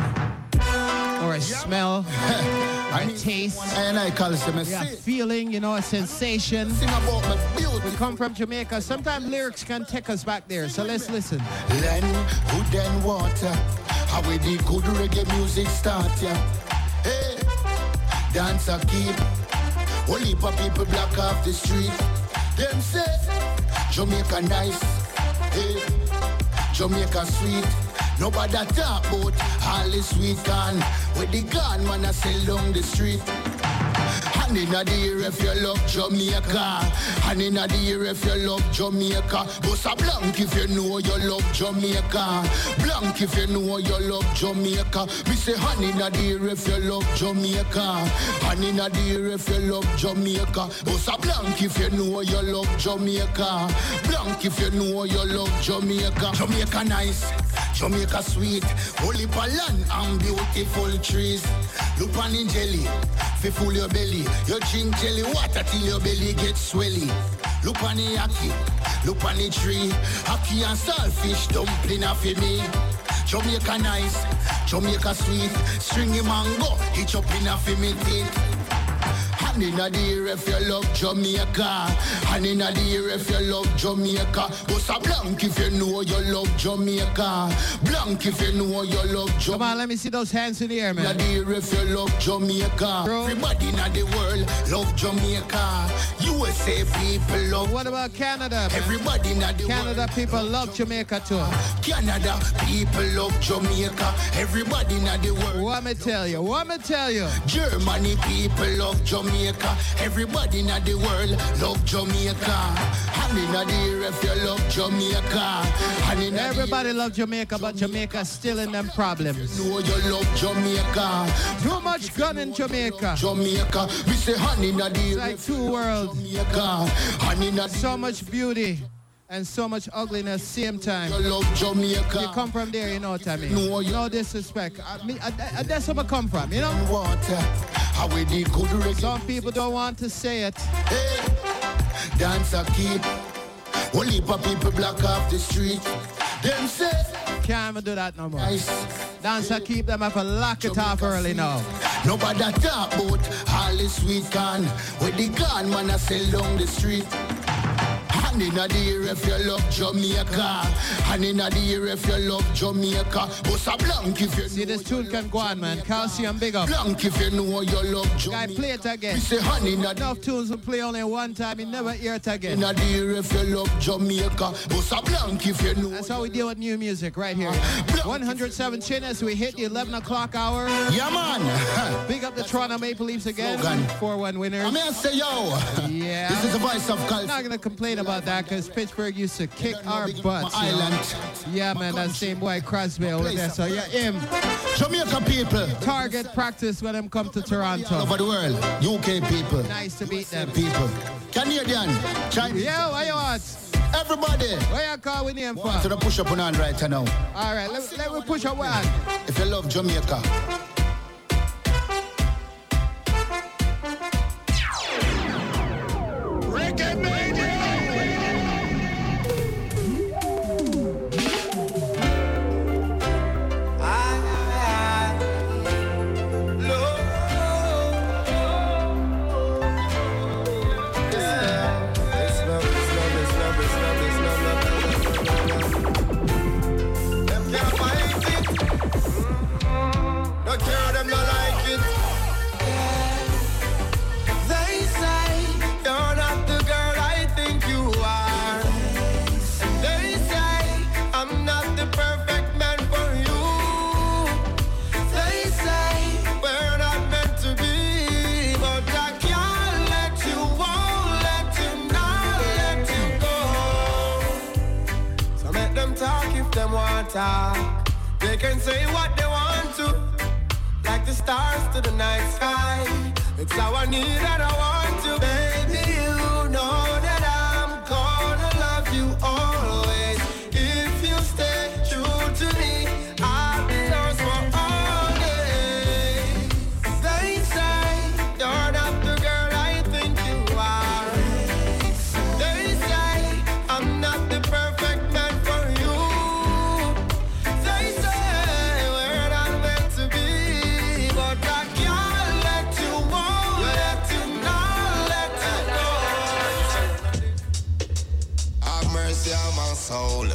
or a smell or a taste. And I call it a feeling, you know, a sensation. Sing about my beauty. We come from Jamaica. Sometimes lyrics can take us back there, so let's listen. Len, who then water? How we the good reggae music start, yeah. Hey, dance a keep. Only for people block off the street. Them say, Jamaica nice. Hey, Jamaica sweet. Nobody talk about all the sweet can. With the gun, man, I sell down the street. And in the ear if you love Jamaica. And in the ear if you love Jamaica. Bust a blank if you know you love Jamaica. Blank if you know you love Jamaica. Me say hand in the ear if you love Jamaica. And in the ear if you love Jamaica. Bust a blank if you know you love Jamaica. Blank if you know you love Jamaica. Jamaica nice, Jamaica sweet. Holy land and beautiful trees. Look on in jelly, fi full your belly. You drink jelly water till your belly gets swelly. Look on the ackee, look on the tree. Ackee and saltfish dumpling a fi me. Jamaica nice, Jamaica sweet. Stringy mango, hitch up in a fi me teeth. And in the ear if you love Jamaica. And in the ear if you love Jamaica. Bust a blank if you know you love Jamaica. Blank if you know you love Jamaica. Come on, let me see those hands in the air, man. In the ear if you love Jamaica. Bro. Everybody in the world love Jamaica. U S A people love. What about Canada, man? Everybody in the Canada world people love Jamaica too. Canada people love Jamaica. Everybody in the world. What me tell you? What me tell you? Germany people love Jamaica. Everybody in the world love Jamaica. And in the ear if you love Jamaica. And in Everybody love Jamaica, but Jamaica's still in them problems. You know you love Jamaica. Too much gun in Jamaica. Jamaica. We say honey in the ear. It's like two worlds. Jamaica. Honey in the so much beauty and so much ugliness same time. You love Jamaica. You come from there, you know what I mean. No, no disrespect. I mean, I, I, that's where I come from, you know. Water. How we the good reggae. Some people don't want to say it. Hey, dance a keep. Only for people block off the street. Them say can't even do that no more. Nice. Dance a keep them have to lock it off early now. Nobody talk about all the sweet can. With the gun man I sell down the street. And in the ear if you love Jamaica. And in the ear if you love Jamaica. Bust a blank if you see this tune can go on, man. Calcium, big up. Blank if you know you love Jamaica. Guy, play it again. We say honey in the enough tunes will play only one time. You never hear it again. In the ear if you love Jamaica. Bust a blank if you know. That's how we deal with new music right here. one oh seven Chin as we hit the eleven o'clock hour. Yeah, man. Big up the Toronto Maple Leafs again. four one winners. I mean, I say, yo. Yeah. This is the voice of culture. I'm not going to complain about that because Pittsburgh used to kick our butts. Island. Yeah, man, that same boy Crosby over there. So, yeah, him. Jamaica people. Target practice when them come to Toronto. All over the world. U K people. Nice to meet them. People. Canadian. Chinese. Yo, what you want? Everybody. Where you call with name for? So the push up on hand right now. All right, let, let me push up one. If you love Jamaica. Reggae Mania. Them can't fight it. talk. They can say what they want to, like the stars to the night sky. It's how I need and I want to. Baby, you know that I'm gonna love you always. If you stay true to me, I'll be yours for all days. They say you're not the girl I think you are. They say I'm not the perfect man for you. They say we're not meant to be, but I can't let you go, let you not let you go. Have mercy on my soul.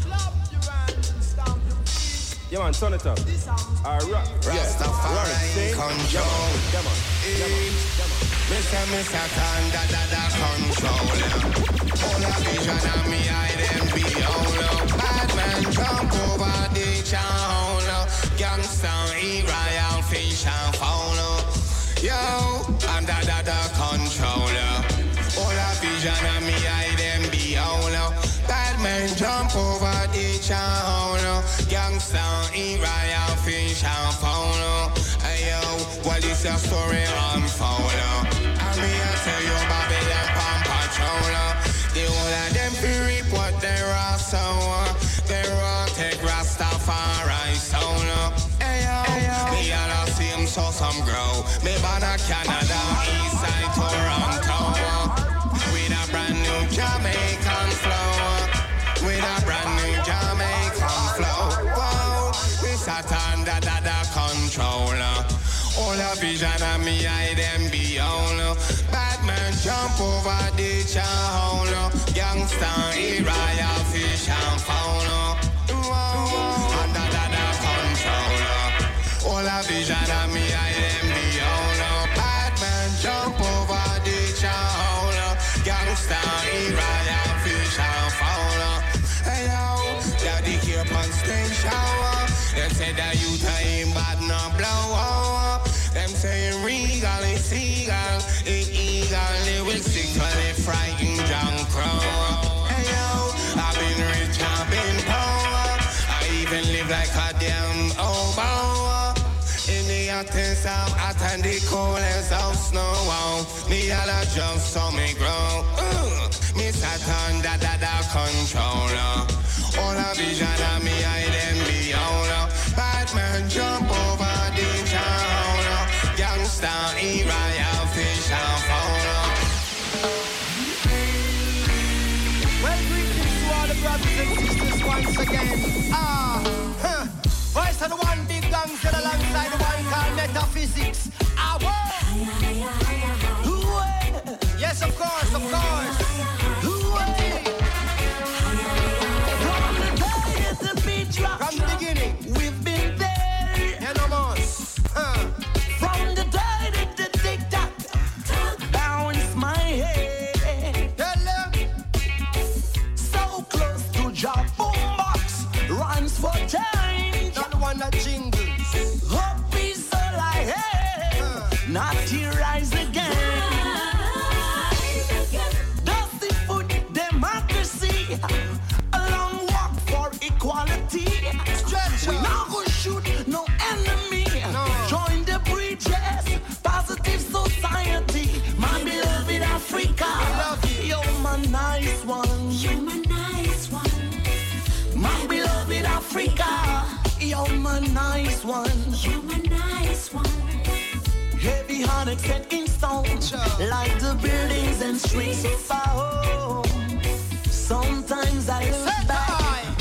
Yeah man, turn it up. Alright, Rastafari control. Come on, come on. Mister Mister Tanda da da control. All a vision of me I them be all. Bad man jump over the town. Gangsta eat royal fish and follow. Yo, I'm da da da controller. All a vision of me I them be all. Bad man jump over the town. Gangsta eat royal fish and follow. Hey yo, what is your story unfold? I mean I tell you Babylon Palm Patroller. The whole of them be reap what they are so. They run take Rastafari solo. Hey yo, me and I see him so some grow. Me born a Canada, east side Toronto. With a brand new Jamaican flow. With a brand new Jamaican flow. Wow, we sat under da da controller. All a vision of me I them be all. Bad man jump over the town. Gangsta eat royal fish and fauna. Under da da controller. All a vision of me I them be all. Bad man jump over the town. Gangsta eat royal fish and fauna. Hey yo, daddy keep on stay shower. Them say that you time bad no blow. Them say regal is eagle, it eagle, it will sickly frighten John Crow. Hey yo, I've been rich, I've been poor. I even live like a damn oboe. In the hottest of hot and the coldest of snow. Me all a just so me grow. Uh, me sat on da da da controller. All a vision of me I them be all. Bad man jump over the town. Gangsta eat royal fish and fauna. Well, greetings to all the brothers and sisters once again. Ah, huh. Voice of the one big gangster alongside the one called Metaphysics. Ah, whoa. Yes, of course, of course. From the day the beat dropped, from the beginning, we've been there. And no more. Huh. From the day that the tick-tock bounce my head. So close to job boombox, runs for change. Not one that jingles. Hope is all I have. Uh. Not to rise again. Dusty food, democracy. A long walk for equality. Stretch we not gonna shoot no enemy. No. Join the bridges, positive society. My beloved Africa, you're my nice one. You're my nice one. My beloved Africa, you're my nice one. You're my nice one. Heavy hearted set in stone, like the buildings and streets of our home. Sometimes I look back.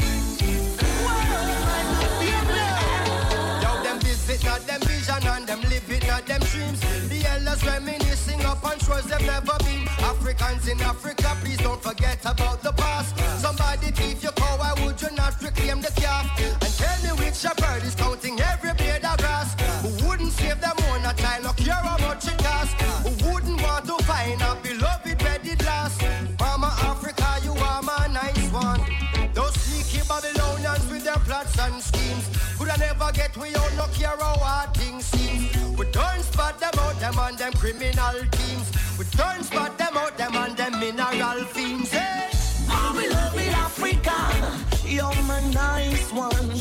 It not them vision and them live it not them dreams. The elders reminiscing upon shores they've never been. Africans in Africa, please don't forget about the past. Somebody thief your cow, why would you not reclaim the calf? And tell me which shepherd is counting every blade of grass. Who wouldn't save them own a child, look here how much it costs. Who wouldn't want to find a beloved ready last. Mama Africa, you are my nice one. Those sneaky Babylonians with their plots and schemes could I never get we out, no care how hard things seem. We don't spot them out, them and them criminal teams. We don't spot them out, them and them mineral fiends. Hey, oh, we love it, Africa. You're my nice one.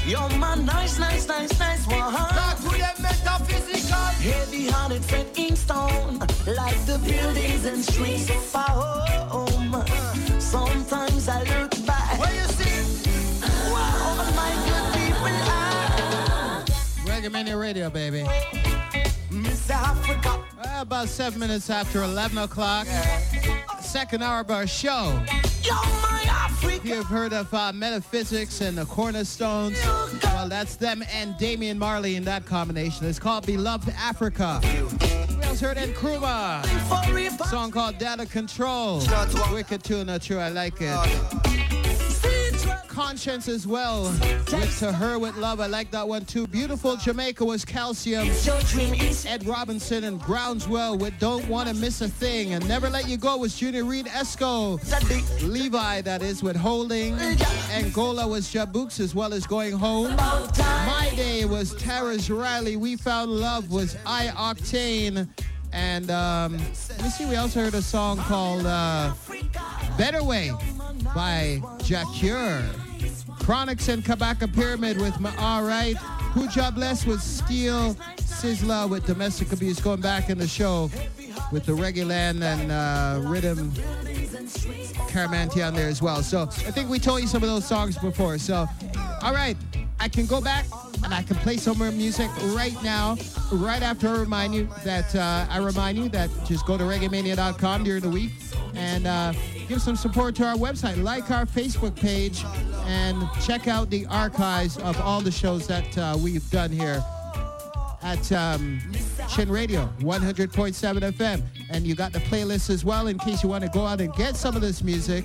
Yo, man, nice, nice, nice, nice one. Talk to them metaphysical. Heavy-hearted Fred in stone, like the buildings and streets of our home. Sometimes I look back. Where you see? Wow, all my good people are. Reggae Mania Radio, baby. Miss Africa. Uh, about seven minutes after eleven o'clock. Second hour of our show. Yo, my Africa. If you've heard of uh, Metaphysics and the Cornerstones, well, that's them and Damian Marley in that combination. It's called Beloved Africa. We also heard Nkrumah. A song called Data Control. Wicked tune, not true, I like it. Conscience as well. With To Her With Love, I like that one too. Beautiful Jamaica was Calcium. Ed Robinson and Brownswell with Don't Wanna Miss a Thing. And Never Let You Go was Junior Reed Esco. Levi, that is, with Holding. Angola was Jabooks as well as Going Home. My Day was Tara's Riley. We Found Love was I Octane. And um, let me see, we also heard a song called uh, Better Way by Jacure. Chronics and Kabaka Pyramid with Ma Alright. Who Jobless with Steel. Sizzla with Domestic Abuse, going back in the show with the Reggae Land and uh, Rhythm Caramanti on there as well. So I think we told you some of those songs before. So, all right, I can go back and I can play some more music right now, right after I remind you that uh, I remind you that just go to reggae mania dot com during the week and uh, give some support to our website, like our Facebook page, and check out the archives of all the shows that uh, we've done here at um, Chin Radio, one hundred point seven F M. And you got the playlist as well in case you want to go out and get some of this music.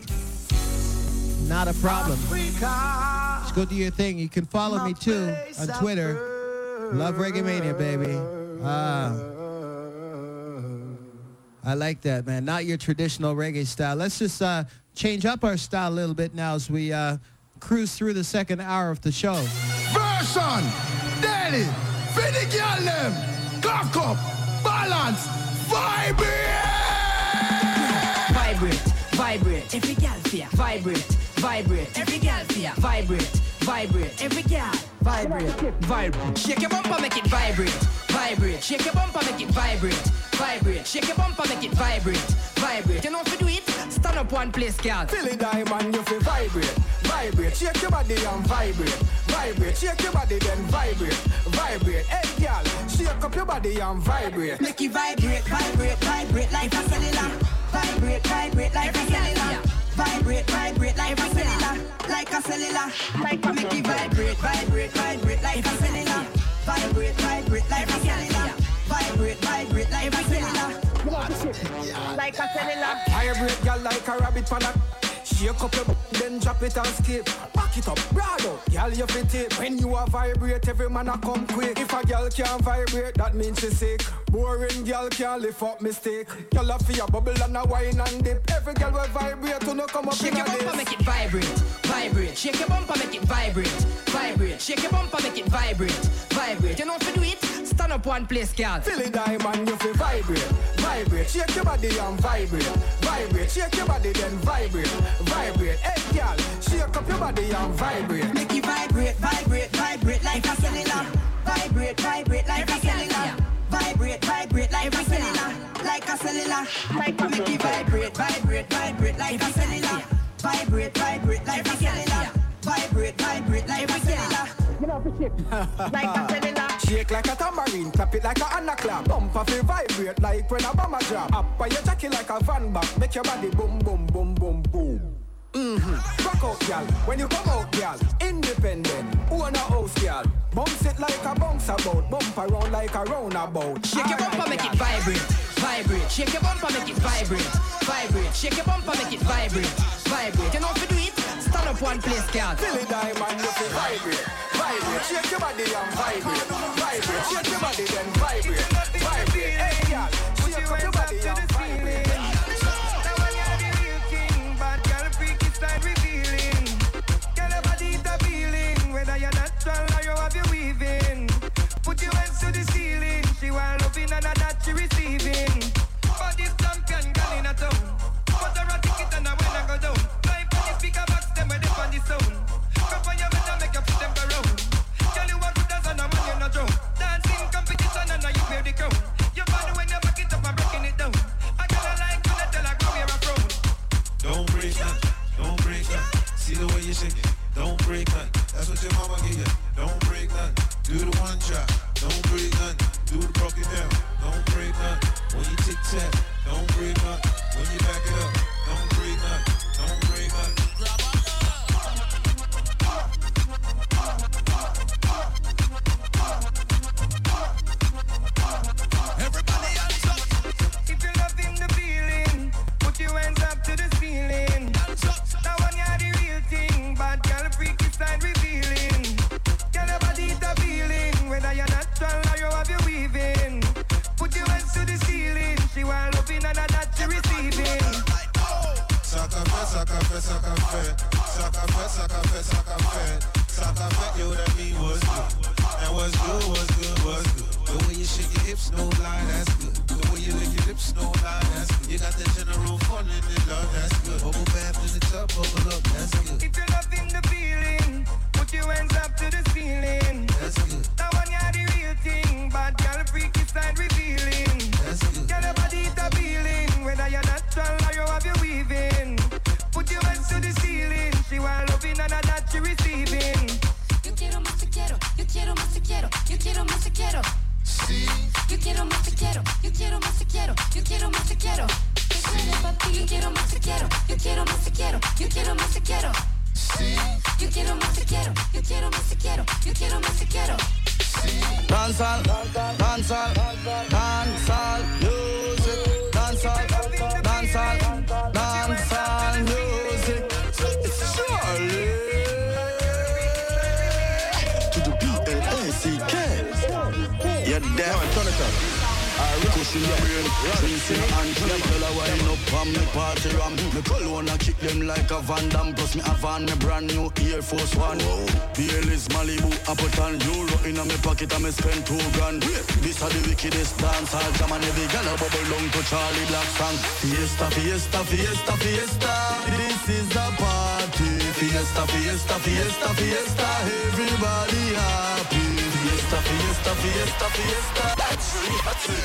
Not a problem. Just go do your thing. You can follow me too on Twitter. Love Reggae Mania, baby. Ah. I like that, man. Not your traditional reggae style. Let's just uh, change up our style a little bit now as we uh, cruise through the second hour of the show. Version, daily, for the girl them, cock up, balance, vibrate! Vibrate, vibrate, every girl fear. Vibrate, vibrate, every girl fear. Vibrate, vibrate, every girl. Vibrate, vibrate. Shake your bumper, make it vibrate. Vibrate, shake your bumper, make it vibrate. Vibrate, shake your bumper, make it vibrate. Vibrate, you know if you do it, stand up one place, girl. Feel it, diamond, you feel vibrate. Vibrate, shake your body and vibrate. Vibrate, shake your body then vibrate. Vibrate, hey girl, shake up your body and vibrate. Make it vibrate, vibrate, vibrate like a cellular. Vibrate, vibrate like a cellular. Vibrate, vibrate like a cellular. Like a cellular. Like a make it vibrate, vibrate, vibrate like a cellular. Vibrate, vibrate like a cellular. Vibrate, vibrate like a cellular. Like a cellular. Vibrate, girl, like a rabbit on a. Shake up your b- then drop it and skip. Back it up, brado, girl, you fit it. When you a vibrate, every man a come quick. If a girl can't vibrate, that means she sick. Boring girl can't lift up mistake. Girl a feel bubble and a wine and dip. Every girl will vibrate to no come up shake in your a bumper, this. make it vibrate, vibrate. Shake your bumper, make it vibrate, vibrate. Shake your bumper, make it vibrate, vibrate. You know if you do it, stand up one place, girl. Feel it, diamond, you feel vibrate, vibrate. Shake your body and vibrate, vibrate. Shake your body then vibrate, vibrate. Hey girl, shake up your body and vibrate. Make it vibrate, vibrate, vibrate like a cellular. Vibrate, vibrate like a cellular. Vibrate, vibrate like a cellular. Like a cellular. Like a make it vibrate, vibrate, vibrate like a cellular. Vibrate, vibrate like a cellular. Vibrate, vibrate like a cellular. You know to shake like a cellular. Shake like a tambourine, clap it like a Anna clap. Bump off it vibrate like when a bomber drop. Up on your jacket like a van back. Make your body boom, boom, boom, boom, boom. Mm-hmm. Rock out, girl. When you come out, girl. Independent. Own a house, girl. Bounce it like a bounce about. Bump around like a roundabout. Shake your bumper, make it vibrate, vibrate. Shake your bumper, make it vibrate, vibrate. Shake your bumper, make it vibrate, vibrate. You know if you do it, stand up one place, girl. Feel it, diamond, you feel vibrate, vibrate. Shake your body and vibrate, vibrate. Shake your body then vibrate, vibrate. Hey, girl, shake up your body and vibrate. Start revealing. Girl, your body is a feeling. Whether you're natural or you have you weaving. Put your hands to the ceiling. She want loving and that she receiving. Body champion, girl in a town. Put her a ticket and I when I go down. Life on the speaker box, them where they on the sound. Come on your bed and make your foot them go round. do the broke it down. Don't break nothing. When you tic tac, don't break nothing. When you back it up, don't break nothing. Don't break nothing. Everybody hands up. If you're loving the feeling, put your hands up to the ceiling. That one you're the real thing, bad girl freaky side revealing. Girl your body's a feeling, whether you're natural or you have your weaving. Put your hands to the ceiling, she want loving and that she receiving. Sacafé, sacafé, sacafé, sacafé, sacafé, sacafé, sacafé. Yo, that mean what's good. And what's good, what's good, what's good. The way you shake your hips, no lie, that's good. The way you lick your lips, no lie, that's good. You got that general fun in the love, that's good. Bubble bath in the tub, bubble up, that's good. If you're loving the feeling, put your hands up to the ceiling. That's good. That one you're the real thing, bad girl freaky side revealing. That's good. Girl your body's a feeling, whether you're natural or you have your weaving. Put your hands to the ceiling, she want loving and that she receiving. Yo quiero más te quiero, yo quiero más te quiero, yo quiero más te quiero. Sí. Yo quiero más te quiero, yo quiero más te quiero, yo quiero más te quiero. Yo quiero más te quiero, yo quiero más te quiero, yo quiero más te quiero. Sí. Yo quiero más te quiero, yo quiero más te quiero, yo quiero más te quiero. Dancehall, dancehall, dancehall music, dancehall, dancehall, dancehall music. It's Charlie to the B L A C K. You're deaf. Turn it up. Cushion your brain, rinsing and tell her wind up on me party ram. Me cologne a kick them like a Van Damme. Plus me have on me brand new Air Force One. B L is Malibu, I put on euro in a me pocket and me spend two grand. This are the wickedest dance all jam and every gal a bubble down to Charlie Black song. Fiesta, fiesta, fiesta, fiesta. This is a party. Fiesta, fiesta, fiesta, fiesta. Everybody happy. Fiesta, fiesta, fiesta, fiesta. That's it, that's it.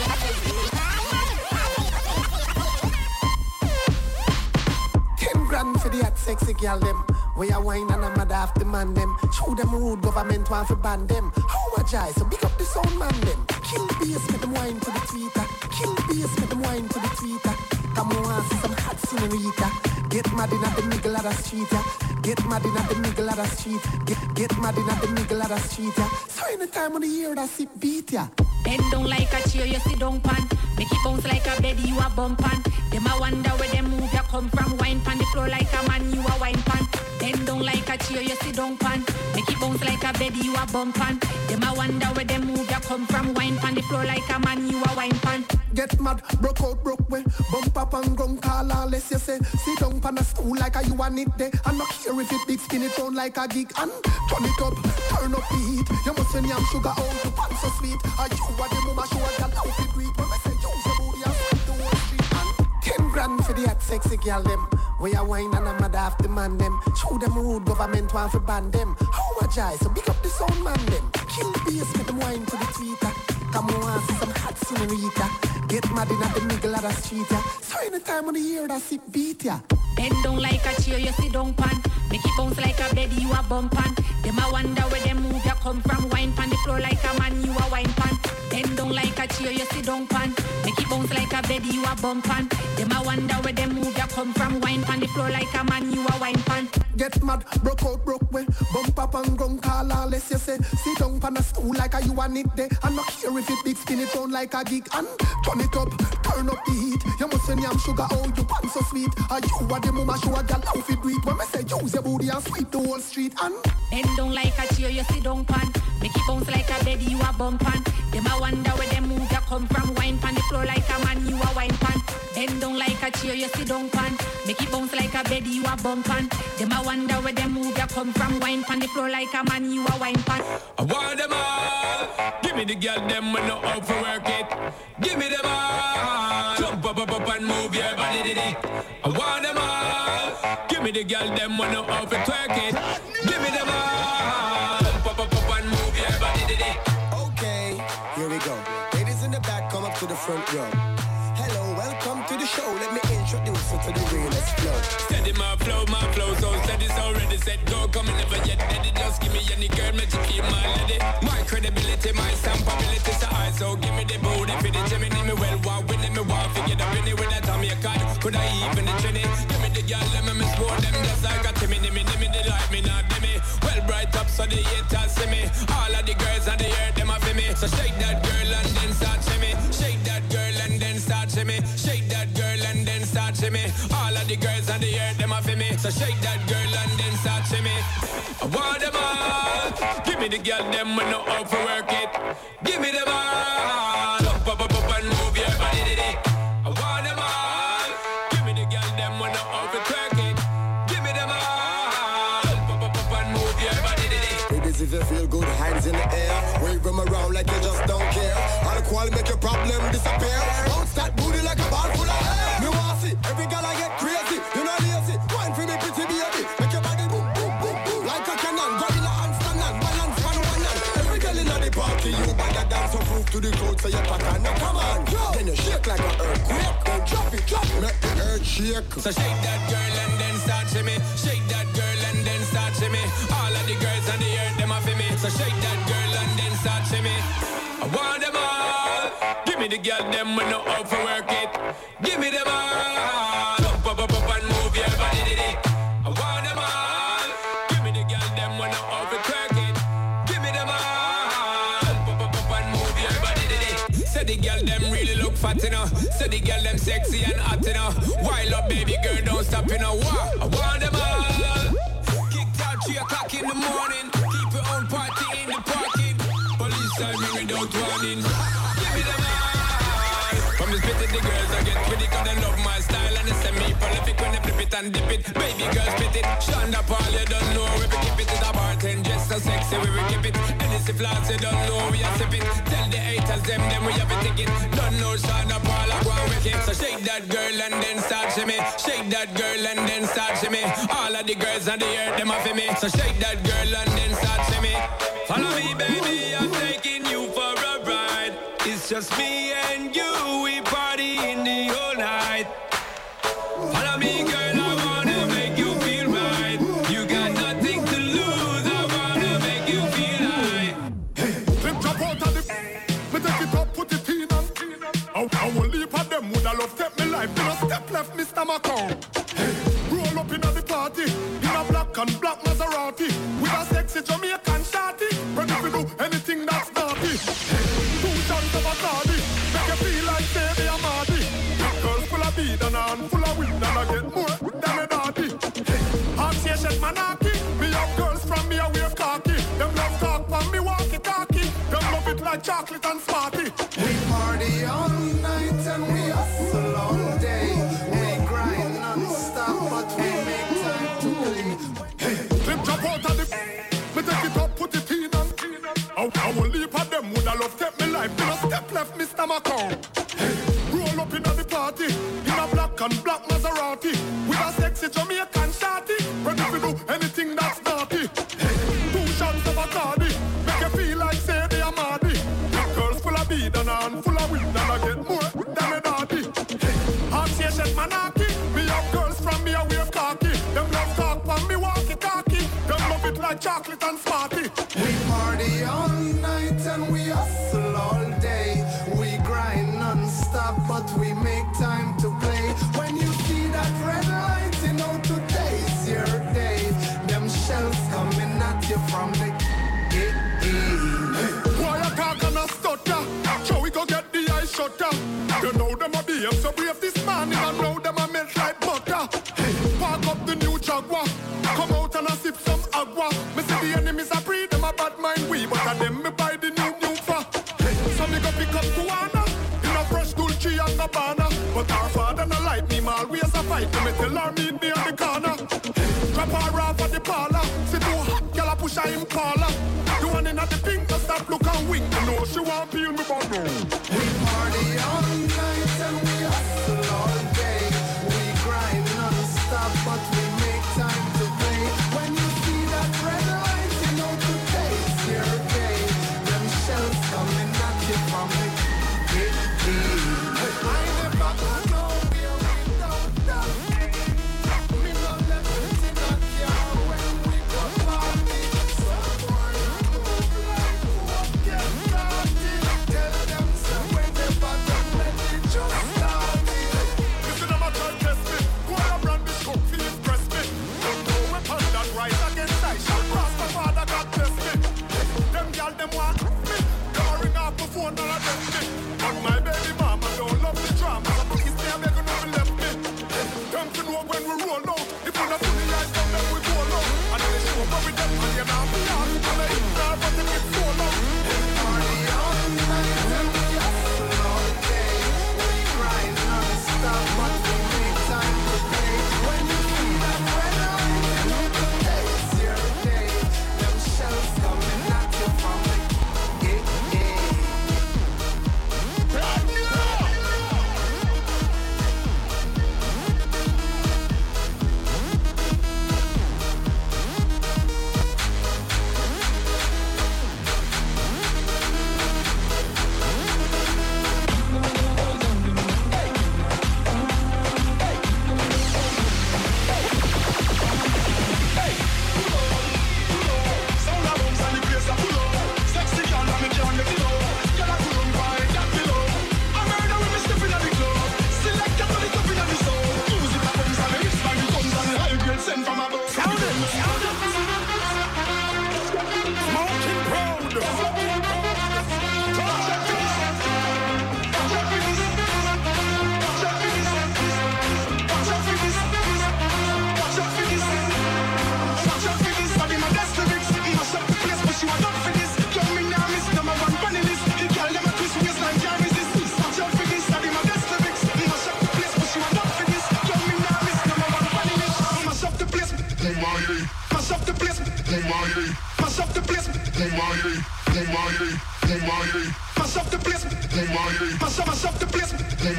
Ten grand for the hot sexy girl them. We a wine and a mad after man them. Show them rude government want to ban them. How much I so big up the sound man them. Kill bass, make them wine to the tweeter. Kill bass, make them wine to the tweeter. Come on, see some hot senorita. Get mad in at the middle of the street, yeah. Get mad in at the middle of the street. Get get mad in at the middle of the street, yeah. So any time of the year that sit beat, yeah. Bend down like a chair, you sit down pan. Make it bounce like a bed, you a bump pan. Them a wonder where them move, you come from. Wine pan the floor like a man, you a wine pan. Bend down like a chair, you sit down pan. Make it bounce like a bed, you a bump pan. Them a wonder where them move, you come from. Wine pan the floor like a man, you a wine pan. Get mad, broke out, broke way. Bump up and gun call unless you say. Sit down pan a stool like a you want it there. And not care if it big spin it round like a gig. And turn it up, turn up the heat. You must send yam sugar out, you pan so sweet. And you are the mama show a girl how it weak. When I say use your booty and sweep the whole street. And ten grand for the hot sexy girl them. We a wine and a mad after man them. Show them rude government want to ban them. How much I so big up the sound man them. Kill bass, make them wine to the tweeter. Come on, see some hot senorita. Get mad in at the middle of the street, yeah. So any time of the year that sit beat, yeah. Bend down like a chair, you sit down pan. Make it bounce like a bed, you a bump pan. Them a wonder where them move, you come from. Wine pan the floor like a man, you a wine pan. Bend down like a chair, you sit down pan. Make it bounce like a bed, you a bump pan. Them a wonder where them move, you come from. Wine pan the floor like a man, you a wine pan. Get mad, broke out, broke way. Bump up and gun call unless you say. Sit down pan a stool like a you want it there. And not care if it big spin it round like a gig. And turn it up, turn up the heat. You must send yam sugar out, you pan so sweet. And you are the mama show a girl how it do it. When I say use your booty and sweep the whole street. And bend down like a chair, you sit down pan. Make it bounce like a bed, you a bump pan. Them a wonder where them move, you come from. Wine pan the floor like a man, you a wine pan. Bend down like a chair, you sit down pan. Make it bounce like a bed, you a bump pan. Them a wonder where them move, you come from. Wine pan the floor like a man, you a wine pan. I want them all. Give me the girl them when no out for work it. Give me them all. Jump up, up, up and move your body, did it. I want them all. Give me the girl them when no out for twerk it. Give me them all. Jump up, up, up and move your body, did it. Okay, here we go. Ladies in the back, come up to the front row. Hello, welcome to the show. Let me introduce you to the realest flow. Steady my flow, my flow so steady, so ready, set, go, come and never yet ready. Just give me any girl, make you feel my lady. My credibility, my stampability, so eyes so give me the booty for the Jimmy. Me well, walk with me, walk to get up in it with that Tommy a card. Could I even the chinny? Give me the girl, let me score them just like a Timmy. Me, me, they like me, not me. Well, bright up so the haters see me. All of the girls on the earth, them a for me. So shake that girl and then start to me. Shake that girl and then start to me. Shake that girl and then start to me. All of the girls on the earth, them a for me. So shake that girl and then start to me. I want them all. Give me the girl, them when no out for work it. Give me them all. Up, up, up, up and move your body, did it. I want them all. Give me the girl, them when no out for twerk it. Give me them all. Up, up, up and move your body, did it. Ladies, if you feel good, hands in the air. Wave them around like you just don't care. Alcohol make your problem disappear. Bounce that booty like a ball full of air. Me want see every girl I get crazy. You know lazy. Wine for me pretty baby. Make your body boom, boom, boom, boom. Like a cannon. Gorilla and stand and balance one one hand. Every girl in the party, you bag a dance so proof to the crowd so you pattern. Now come on, then you shake like an earthquake. Then drop it, drop it, make the earth shake. So shake that girl and then start to me. Shake that girl and then start to me. All of the girls on the earth, them are for me. So shake that girl and then start to me. I want them all. Give me the girl, them when no out for work it. Give me them all. Up, up, up, up and move your body, did it. I want them all. Give me the girl, them when no out for twerk it. Give me them all. Up, up, up, up and move your body, did it. Say the girl, them really look fat, you know. Say the girl, them sexy and hot, you know. Wild up, baby girl, don't stop, you know. Wow. I want them all. Kicked out three o'clock in the morning. Keep your own party in the parking. Police are me without warning. Give me them all. From the spit it, the girls I get with it, cause they love my style. And they send me prolific when they flip it and dip it. Baby girl spit it. Shonda Paul, you don't know. We be keep it in a bartend, just so sexy, we will keep it. And it's the flowers, you don't know, we are sip it. Tell the haters, them, them, we have a ticket. Don't know Shonda Paul, I go and wreck it. So shake that girl and then start to me. Shake that girl and then start to me. All of the girls on the earth, them are for me. So shake that girl and then start to me. Follow me, baby, I'm taking you for a ride. It's just me and you, we party in the whole night. Follow me, girl, I wanna make you feel right. You got nothing to lose, I wanna make you feel right. Hey, flip drop out of the me take it up, put it in and I, I will leap at them, would I love take me life. You know step left, Mister Macron. Hey, roll up in the party, in a black and black Maserati. With a sexy Jamaican shawty, ready to do anything that's naughty. Hey, two shots of a cardi, make you feel like say they are Marty. Girls full of bead and on full of weed, and I get more than a naughty. Hey, I'm station manaki, me have girls from me a wear khaki. Them love talk from me walkie-talkie. Them love it like chocolate and Smarty. We party all night and we hustle all day. We grind non-stop, but we make time to play. Hey, flip drop out of the me take it up, put it in and I, I will leap at them, would I love take me life. You know step left, Mister Macron. Hey, roll up in the party, in a black and black Maserati. With a sexy Jamaican shawty, ready to do anything that's naughty. Hey, two shots of a cardi, make you feel like say they are Marty. Girls full of bead and on full of weed, and I get more than a naughty. Hey, I'm station manaki, me have girls from me a wear khaki. Them love talk from me walkie-talkie. Them love it like chocolate and Smarty. We party all night and we hustle all day. We grind non-stop, but we make time to play. When you see that red light, you know today's your day. Them shells coming at you from the gate. Why you talk and a stutter? Shall we go get the ice shutter? You know them a behave so brave this morning, and now them a melt like butter. Hey, park up the new Jaguar, come out and a sip some agua. Me see the enemies a breed, them a bad mind we, but a them me buy the new new fa. Hey, so me go pick up Kuana in a fresh Gucci and Gabbana. But our father no like me, ma always a fight. Me tell her meet me on the corner. Hey, drop her off at the parlor. See too hot, girl a push her in parlor. The one in at the pink, no stop look and wink. You know she want peel me but no. We party all night and we hustle all day. We grind non-stop, but we make time to play. When you see that red light, you know today's your day. Them shells coming at you from the gate. I never gonna know where we don't stop. Me no let it in a car when we go party. So boy, move like what get started. Tell them Mash up the place. Mash up the place. Mash up, mash up the place.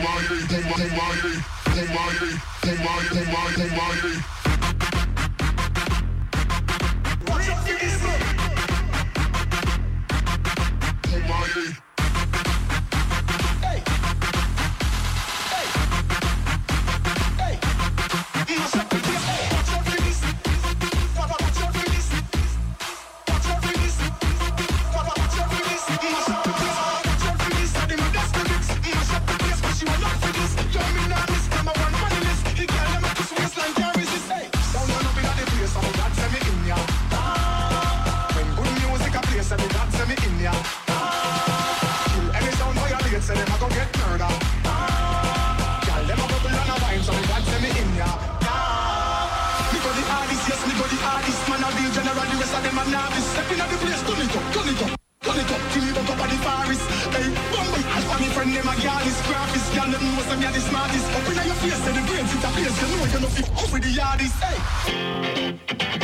Watch out for this. Hey. Hey. Hey. Mash up the place. Watch out for this. Watch out for this. Watch out for this. Watch out for this. Mash up the place. Watch out for this. The mother's the mix. Mash up the place, but she will not for this. Tell me now, this time I want money list. The girl them at this waistline can't resist. Hey, sound on up in the place, so God send me in ya. When good music a play, so God send me in ya. Kill any sound violate, so them a go get murder. Girl them a bubble and a wine, so God send me in ya. Me go the hardest, yes, me go the hardest. Man a real general, the rest of them a novice. Step in at the place, turn it up, turn it up. Turn it up, till you buck up at the forest. Hey, Bumble, as for me friend name a girl is graphist. Girl them know some me a the smartest. Up inna your face, say the brains it a place. You know you know fit off with the hardest. Hey.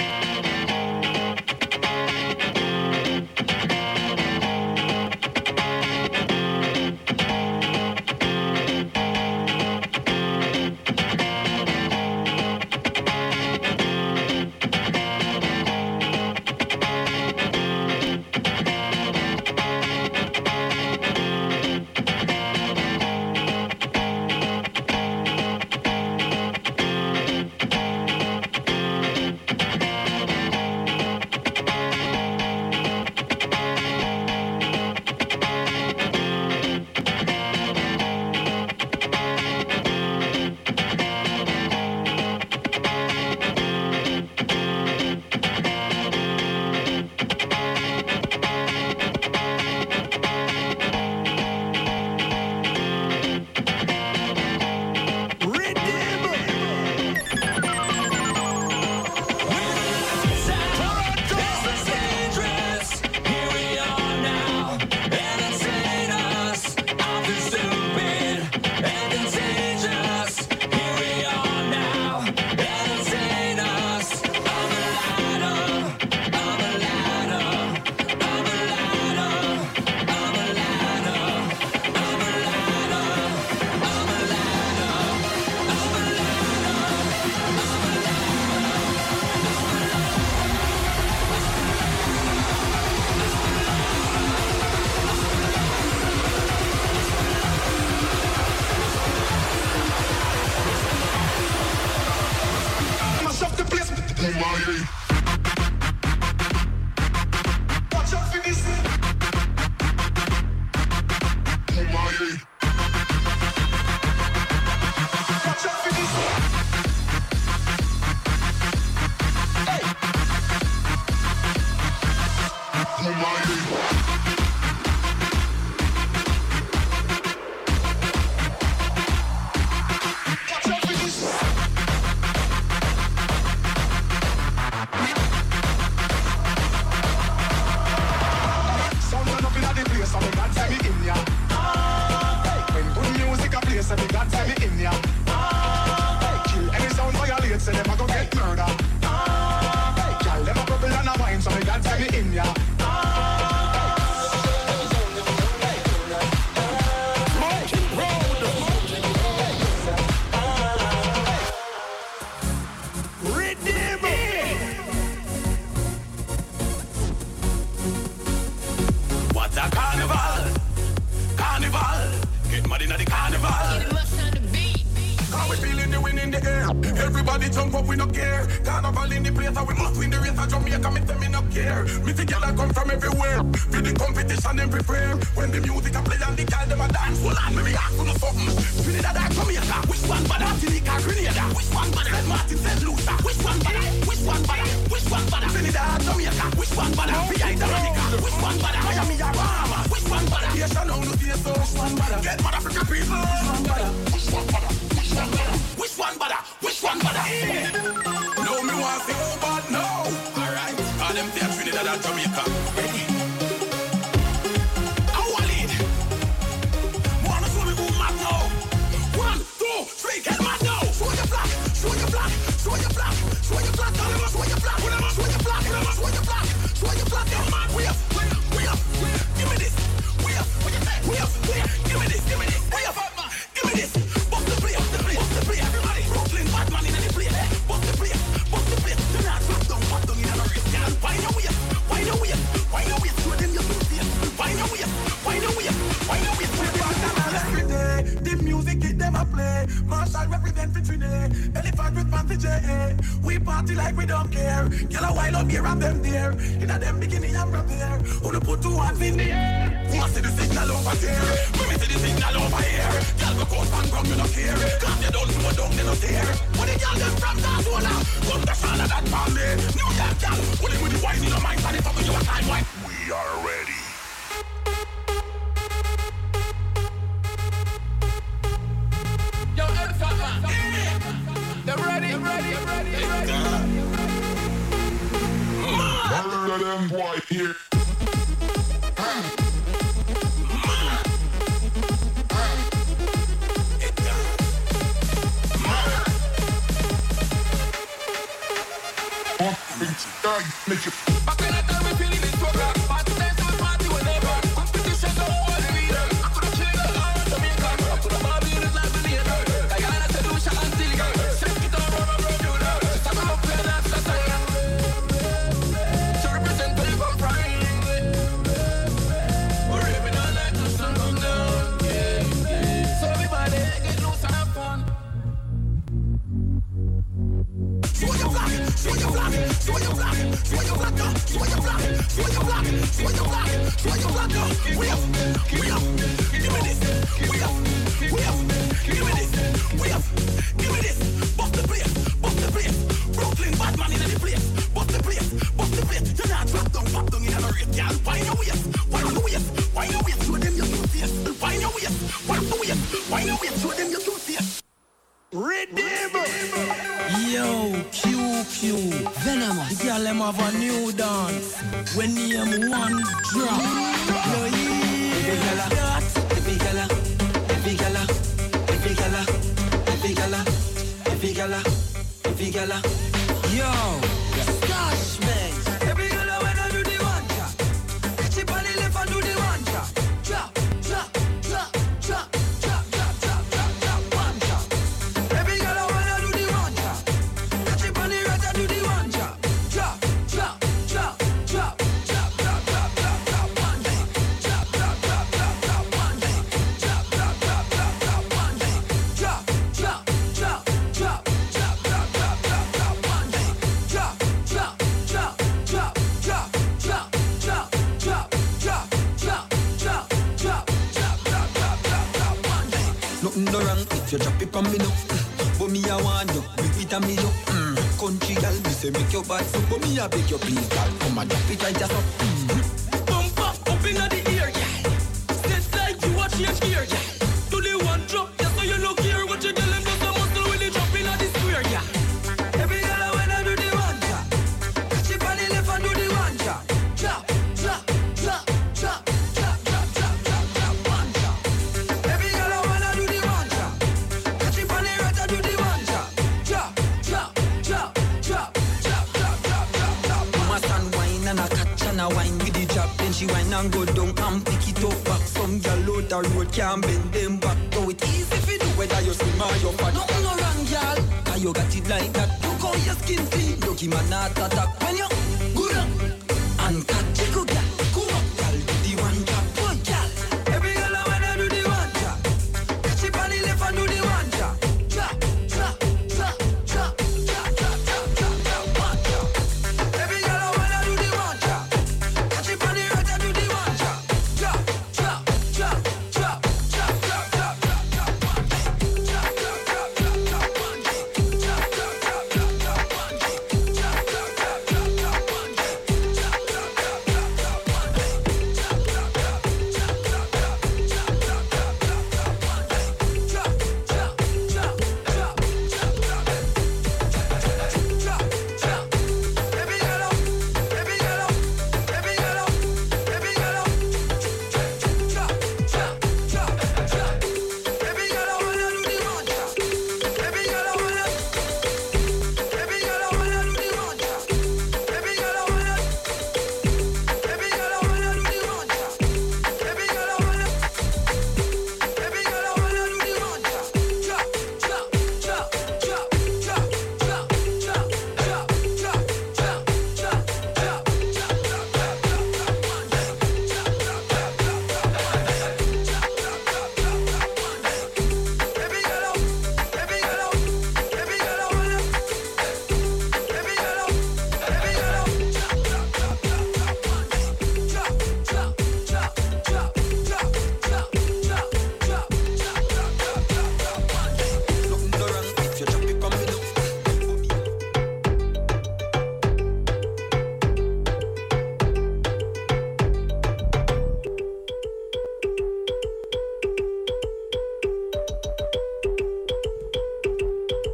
Everybody jump up, we no care. Carnival in the place, and we must win the race. I Jamaica, me tell me no care. Me together come from everywhere. For the competition, them prepare. When the music a play and the girl them a dance, hold on, me me ask for no something. Trinidad and Jamaica, which one better? Martinique, Grenada, which one better? Saint Martin, Saint Lucia, which one better? Which one better? Which one better? Trinidad, Jamaica, which one better? V I Dominica, which one better? Miami, Bahamas, which one better? Yes, I know no fear, so which one better? Get mad Africa people, which one better? Which one better? Which one better? Which one better? Which one better? No, me want to go bad now. Alright, all them say Trinidad and Jamaica. Ready? I want lead. Wanna show me who mad now? One, two, three, get mad now. Show your flag, show your flag, show your flag, show your flag. Show your flag, show your flag, show your flag. Marshall represent for Trinidad. Elephant with Panty J. We party like we don't care. Girl a while up here and them there. Inna them beginning and from there. Who put two hands in the air? Who see the signal over there? When me see the signal over here. Girl go coast and ground, you don't care. Cause they don't slow down, they don't care. When the girl them from Tazola, come to Charlotte that family. New York girl, when they with the wine in your mind, and it's up to you a time wine. We are ready. Yo, Elephant Man. They're ready, they're ready, they're ready, they're ready. Murder them boy here. Back in the time we feeling this program. Party dance to the party whenever. Competition don't want to leader. I could have chilled out on Jamaica. I could have Barbie with like the leader. Diana said do shot and till girl. Shake it down, run, run, run, run. Just have a look for that, that's a young. To represent where they come from. We're raving all night till sun come down. Yeah, yeah. So everybody get loose and have fun. Show your flag, show your flag, show your flag, show your flag, show your flag, show your flag, show your flag, show your flag. We up, we up, give me this. We up, we up, give me this. We up, give me this. Bust the place, bust the place. Brooklyn bad man in the place. Bust the place, bust the place. You not drop down, pop down in a race, girl. Wind your waist, wind your waist, wind your waist. Show them your two face. Wind your waist, wind your waist, wind your waist. Show them your two face. Redeem. Yo, Q Q, Venomous. The girl them have a new dance. When name one drop. Yo, yeah. Every gala, every gala, every gala, every gala, every gala, every gala, every gala. Yo, Scotch man. Every gala when I do the one drop. Chip on the left and do the one drop. Drop, drop, drop, drop. Nothing no wrong if you drop it on me now. But me I want you, bring it on me yo. Mm. Country girl, me say make your bad so. But me I beg you please, girl, come and drop it right just up. Mm. Bump up, up inna the ear, yeah. Set like you watch your gear, yeah. Do the one drop, yeah, so you look here. What you tell them just a muscle when they drop inna the square, yeah. Every girl I wanna do the one drop. Catch it on the left and do the one drop. Drop, drop, drop, drop. Wine with the drop, then she wine and go down and pick it up back. Some girl out the road can't bend them back. Go it easy if you do whether you slim or you fat. Nothing no wrong, girl, cause you got it like that. Look how your skin clean, lucky man not attack. When you good up and catch it, go girl, come up, girl, do the one drop, oh girl. Every girl I wanna do the one drop. Catch it on the left and do the one drop. Drop, drop, drop, drop, drop, drop, drop, drop, drop, one drop. Every girl I wanna do the one drop.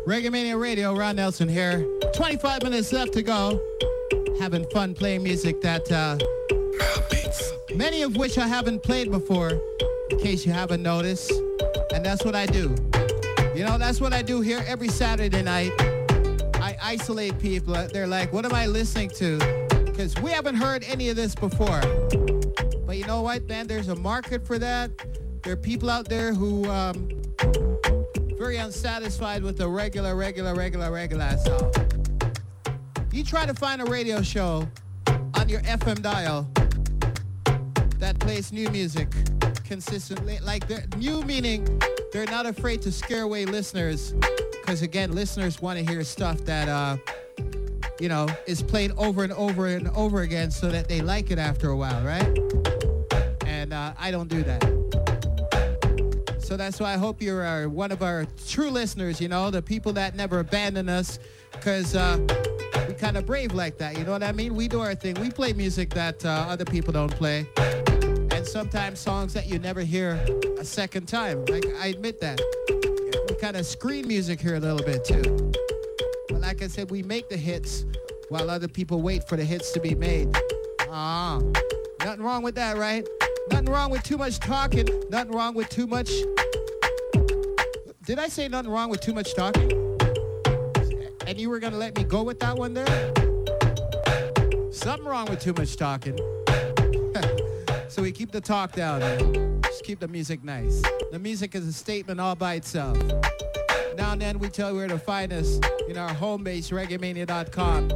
Reggae Mania Radio, Ron Nelson here. twenty-five minutes left to go. Having fun playing music that uh, many of which I haven't played before, in case you haven't noticed. And that's what I do. You know, that's what I do here every Saturday night. I isolate people. They're like, what am I listening to? Because we haven't heard any of this before. But you know what, man? There's a market for that. There are people out there who um, very unsatisfied with the regular, regular, regular, regular. So you try to find a radio show on your F M dial that plays new music consistently. Like, they're, new meaning they're not afraid to scare away listeners. Because, again, listeners want to hear stuff that, uh, you know, is played over and over and over again so that they like it after a while, right? And uh, I don't do that. So that's why I hope you're uh, one of our true listeners, you know, the people that never abandon us, because uh, we kind of brave like that, you know what I mean? We do our thing. We play music that uh, other people don't play, and sometimes songs that you never hear a second time. Like, I admit that. We kind of screen music here a little bit, too. But like I said, we make the hits while other people wait for the hits to be made. Ah, nothing wrong with that, right? Nothing wrong with too much talking. Nothing wrong with too much... Did I say nothing wrong with too much talking? And you were going to let me go with that one there? Something wrong with too much talking. So we keep the talk down, man. Just keep the music nice. The music is a statement all by itself. Now and then we tell you where to find us in our home base, reggae mania dot com.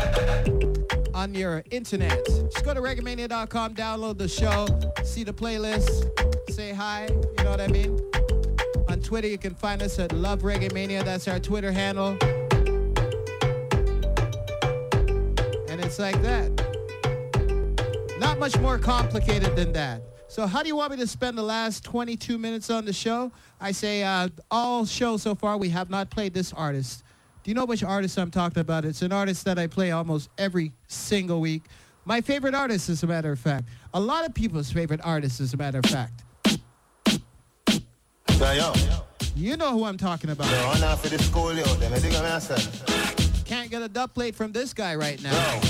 On your internet. Just go to reggae mania dot com, download the show, see the playlist, say hi, you know what I mean? On Twitter, you can find us at Love Reggae Mania. That's our Twitter handle. And it's like that. Not much more complicated than that. So how do you want me to spend the last twenty-two minutes on the show? I say uh, all show so far, we have not played this artist. Do you know which artist I'm talking about? It's an artist that I play almost every single week. My favorite artist, as a matter of fact. A lot of people's favorite artist, as a matter of fact. So, yo. You know who I'm talking about. Yo, I'm not for the school, yo. Them, I think I'm asking. Can't get a dub plate from this guy right now. Yo.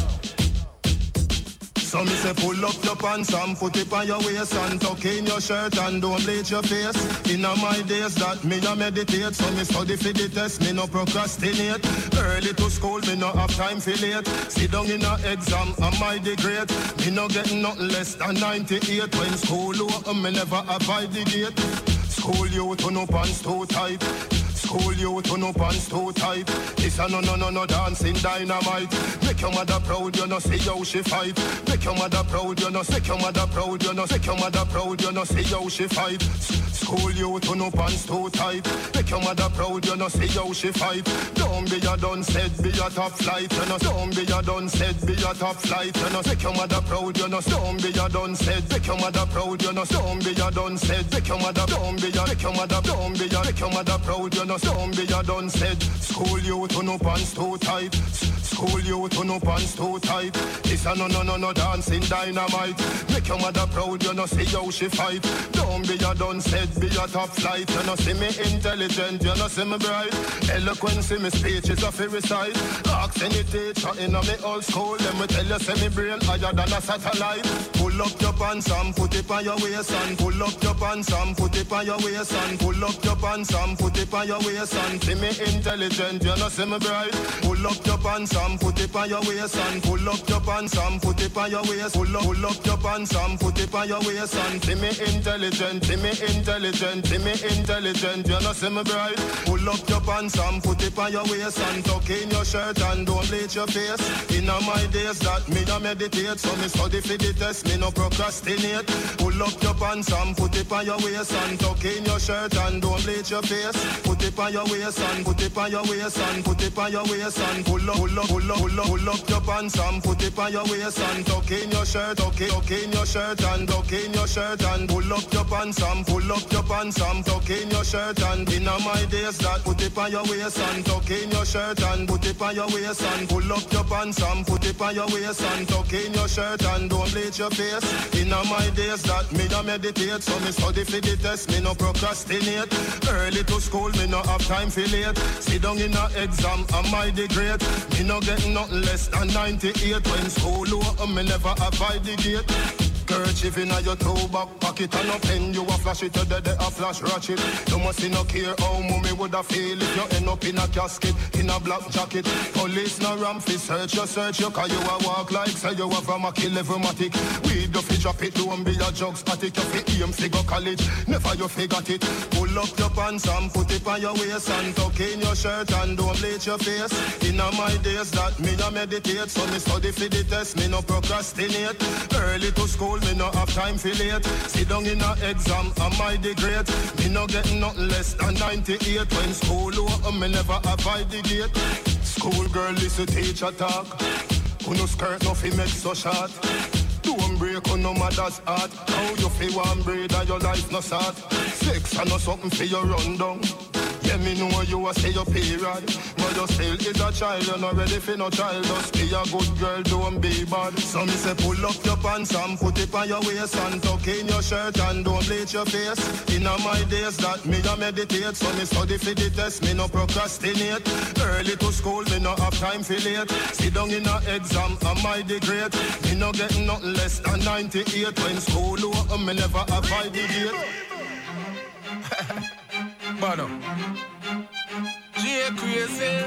So me say pull up your pants and put it on your waist and tuck in your shirt and don't bleach your face. Inna my days that me a meditate, so me study for the test, me no procrastinate. Early to school, me no have time for late. Sit down in a exam, am I the great? Me no get nothing less than ninety-eight. When school open, me never abide the gate. School you turn up pants too tight. School you turn up pants too tight. This a no no no no dancing dynamite. Make your mother proud, you know see how she fight. Make your mother proud, you know make your mother proud, you know make your mother proud, you know see how she fight. School you turn up pants too tight. Make your mother proud, you know see how she fight. Don't be a done said, be a top flight. You know don't be a done said, be a top flight. You know make your mother proud, you know don't be a done said. Make your mother proud, you know don't be a done said. Make your mother don't be a make your mother don't be a make your mother proud, you know don't be a done said. School you turn up pants too tight. School you turn up pants too tight. This a no no no no dancing dynamite. Make your mother proud, you know see how she fight. Don't be a done said, be a top flight. You know see me intelligent, you know see me bright. Eloquence in me speech is a free recite. Ask any teacher in a me old school, let me tell you say me brain higher than a satellite. Pull up your pants and put it on your waist and pull up your pants and put it on your waist and pull up your pants and put it on your waist and see me intelligent, you know see me bright. Pull up your pants and put it on your waist and pull up your pants and put it on your waist. Pull up, pull up your pants and put it on your waist and see me intelligent, see me intelligent, see me intelligent, you know see me bright. Pull up your pants and put it on your waist and tuck in your shirt and don't bleach your face. Inna my days that me a meditate, so me study for the test, me no procrastinate. Pull up your pants and put it on your waist and tuck in your shirt and don't bleach your face. Put it on your waist and put it on your waist and put it on your waist and pull up, pull up, pull up, pull up, pull up your pants and put it on your waist and tuck in your shirt, tuck in, tuck in your shirt and tuck in your shirt and pull up your pants and pull up your pants and tuck in your shirt and in my days that put it on your waist and tuck in your shirt and put it on your waist and pull up your pants and put it on your waist and tuck in your shirt and don't bleach your face. In my days that me no meditate, so me study for the test, me no procrastinate. Early to school, me no have time for late. Sit down in a exam, am I the great? Me no get nothing less than ninety-eight. When school low, me never avoid the gate. Kerchief in your toe back pocket and a pen, you a flash it, you dead a flash ratchet. You must no care how mommy woulda feel if you end up in a casket, in a black jacket. Police no ram fi search you, search you, cause you a walk like say you have a Mackie level matic. We do fi drop it, don't be a jug static. You fi aim fi go college, never you fi got it. Pull up your pants and put it on your waist and tuck in your shirt and don't bleach your face. In my days that me no meditate, so me study fi the test, me no procrastinate. Early to school, me no have time for late. Sit down in a exam, am I the great? Me no get nothing less than ninety-eight. When school low, me never avoid the gate. School girl listen teacher talk. Who no skirt no fi make so short. Don't break on no mother's heart. How you feel one breed and your life no sad. Sex and no something for your run down. Yeah, me know you a say your period, but you still is a child. You're not ready for no child. Just be a good girl, don't be bad. So me say pull up your pants and put it on your waist and tuck in your shirt and don't bleach your face. In my days that me a meditate, so me study for the test, me no procrastinate. Early to school, me no have time for late. Sit down in a exam, am I the great? Me no get nothing less than ninety-eight. When school low, me never avoid the gate. Bono. G crazy.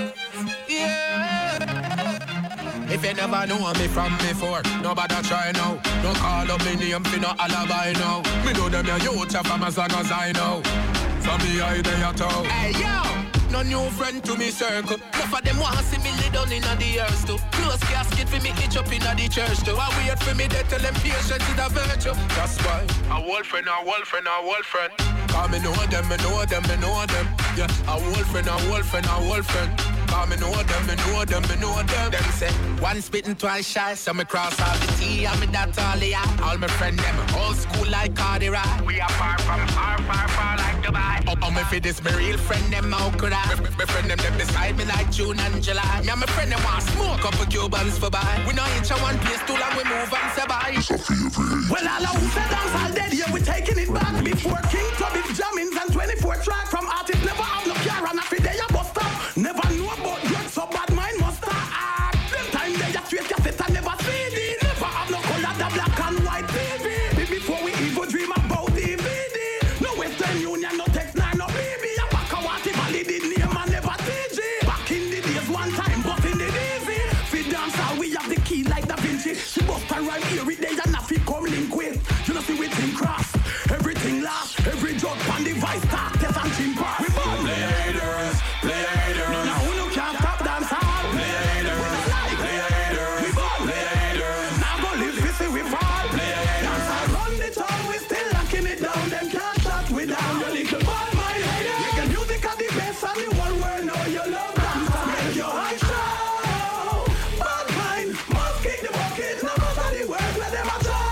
Yeah. If you never know me from before, nobody try now. Don't call up me name for no alibi now. Me know them your youth from as long as I know. So me I there at all. Hey yo. No new friend to me circle. Enough of them want to see me lay down in the earth too. Close casket for me itch up in the church too. I wait for me they tell them patience is a virtue. That's why a old friend, a old friend, a old friend. Cause me know them, me know them, me know them. Yeah, a old friend, a old friend, a old friend. Cause me know them, me know them, me know them. Them say one spitting twice shy, so me cross all the T and me that all the I. All my friend them old school like Cardi Ride. We are far from far, far, far like Dubai. Oh, oh me for this my real friend them how could I? My, my friend them them beside me like June and July. Me and my friend them want smoke up a Cubans for buy. We know each one place too long we move and say bye. Well all of who said dance all dead, yeah we taking it back. Before King Tubby jammings and twenty-four track from artists never have no car and after they a bust up. Never know about drugs so bad mind must start. Ah, them time they just straight cassette and never C D. Never have no color the black and white T V. Before we even dream about D V D. No Western Union, no text, nor no B B. A back of what valid name and never T G. Back in the days one time but in the easy. Fi dance how we have the key like Da Vinci. She bust and rhyme here with they and a fi come link with. You know see we think cross. Everything last, every joke on the vice talk, test and chimpa. We born play haters, play haters. No, now who no can't stop dance hall. Play haters, we no like play haters. We born play haters. Now go live we see we fall. Play haters. Dance all run the town, we still locking it down. Them can't shut we down. You little bad mind hater. Make the music at the best and the one word know you love dance. Make your eyes show. Bad mind, must kick the bucket. No matter the word where them are show.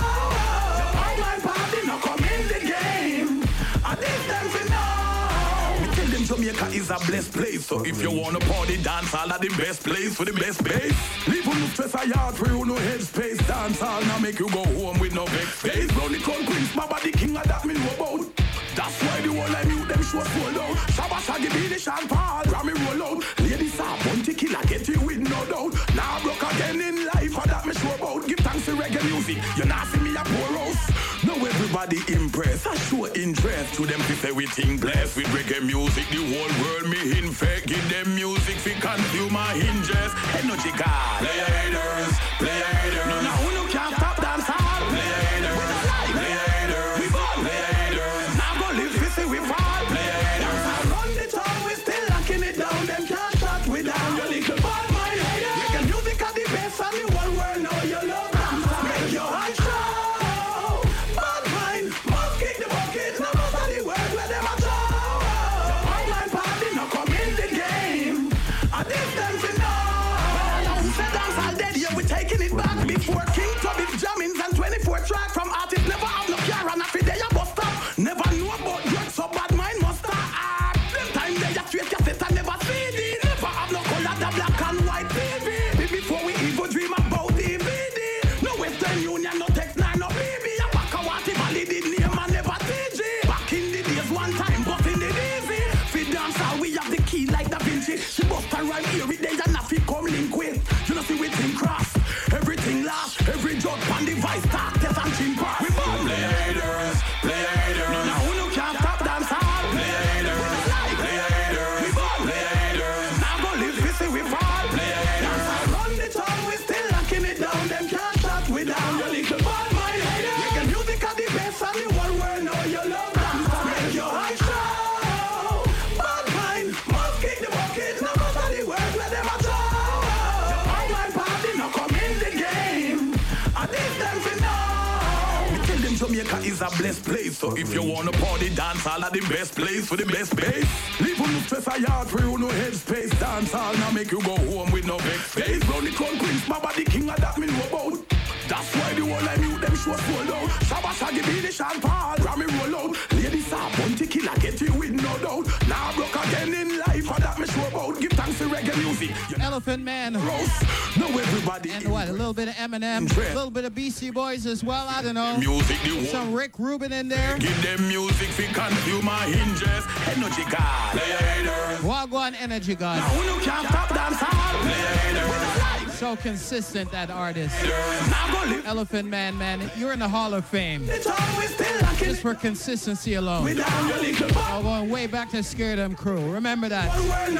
Jamaica is a blessed place, so if you wanna party, dance all at the best place for the best bass. Leave no stress a yard for you, no headspace. Dance all now make you go home with no vex face. Round the crown prince, my body king, and that me know about. That's why the whole I mute them show sold out. Shabba Shaggy be the Sean Paul, Grammy roll out. Ladies are bounty killer, get you with no doubt. Now broke again in life, and that me show about. Give thanks to reggae music, you not see me a poor house. Now everybody impressed, I show interest to them if everything blessed with reggae music. The whole world me infect, give them music fi consume my hinges. Energy God, play haters, play haters. No, now who no can't stop dance hall. Play haters, we no like play haters. We born play haters. Now go live fi see we fall. Play haters. Now run the town, we still locking it down. Them can't shut we down. You little bad mind hater. Reggae music at the best and the whole world know you love dance. Make your eyes show. about drugs, so bad mind must start. Them time they just straight cassette and never C D. Never have no color, the black and white T V. Before we even dream about D V D. No Western Union, no text, nine, no B B. A back a what if I did name and never T G. Back in the days, one time, but in the easy. Fi dance all, we have the key like Da Vinci. She bust her right here, it days and nothing come link with. You know see we think cross, everything last, every job on the vice, talk, test and chin pass. We born play haters, play haters. No, now who no can't stop dance all. Play haters, play haters. We born play haters. Now go live, we see we fall. Play haters. Run the town, we still locking it down. Them can't shut we down. You little bad mind hater. Reggae music are the best and the one word know you love dance. Make your eyes show. Bad mind, must kick the bucket. No matter the word where them are show. The bad mind party no come in the game. And this them fi know. Me tell them Jamaica is a blessed place. So if you wanna party, dance all of the best place for the best bass. Leave on the stress a yard for you no headspace. Dance all now make you go home with no big face. Round the crown prince, my body king of that me know about. That's why the whole I mute them show sold out. Shabba Shaggy be the Sean Paul, Grammy roll out. Ladies are bounty killer, get you with no doubt. Now broke again in life, for that me show about. Give thanks to reggae music. Elephant Man. Roast, know everybody. And what, a little bit of Eminem, a little bit of Beastie Boys as well, I don't know. Music, the some Rick Rubin in there. Give them music, fi consume my hinges. Energy God, play haters. Wagwan Energy God. Now who no can't stop dance all. Play haters. So consistent, that artist. Elephant Man, man, you're in the Hall of Fame. Just for consistency alone. Oh, going way back to Scare Them Crew. Remember that.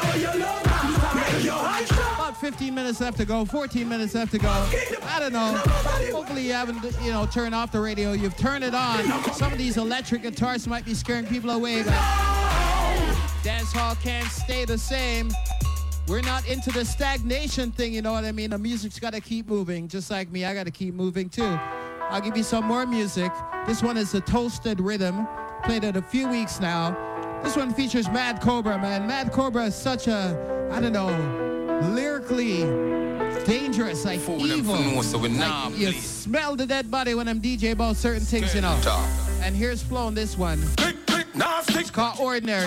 About fifteen minutes left to go, fourteen minutes left to go. I don't know. Hopefully you haven't, you know, turned off the radio. You've turned it on. Some of these electric guitars might be scaring people away, but dance hall can't stay the same. We're not into the stagnation thing, you know what I mean? The music's got to keep moving, just like me. I got to keep moving, too. I'll give you some more music. This one is the Toasted Rhythm. Played it a few weeks now. This one features Mad Cobra, man. Mad Cobra is such a, I don't know, lyrically dangerous, like evil. Like you smell the dead body when I'm D J about certain things, you know. And here's Flo on this one. It's called Ordinary.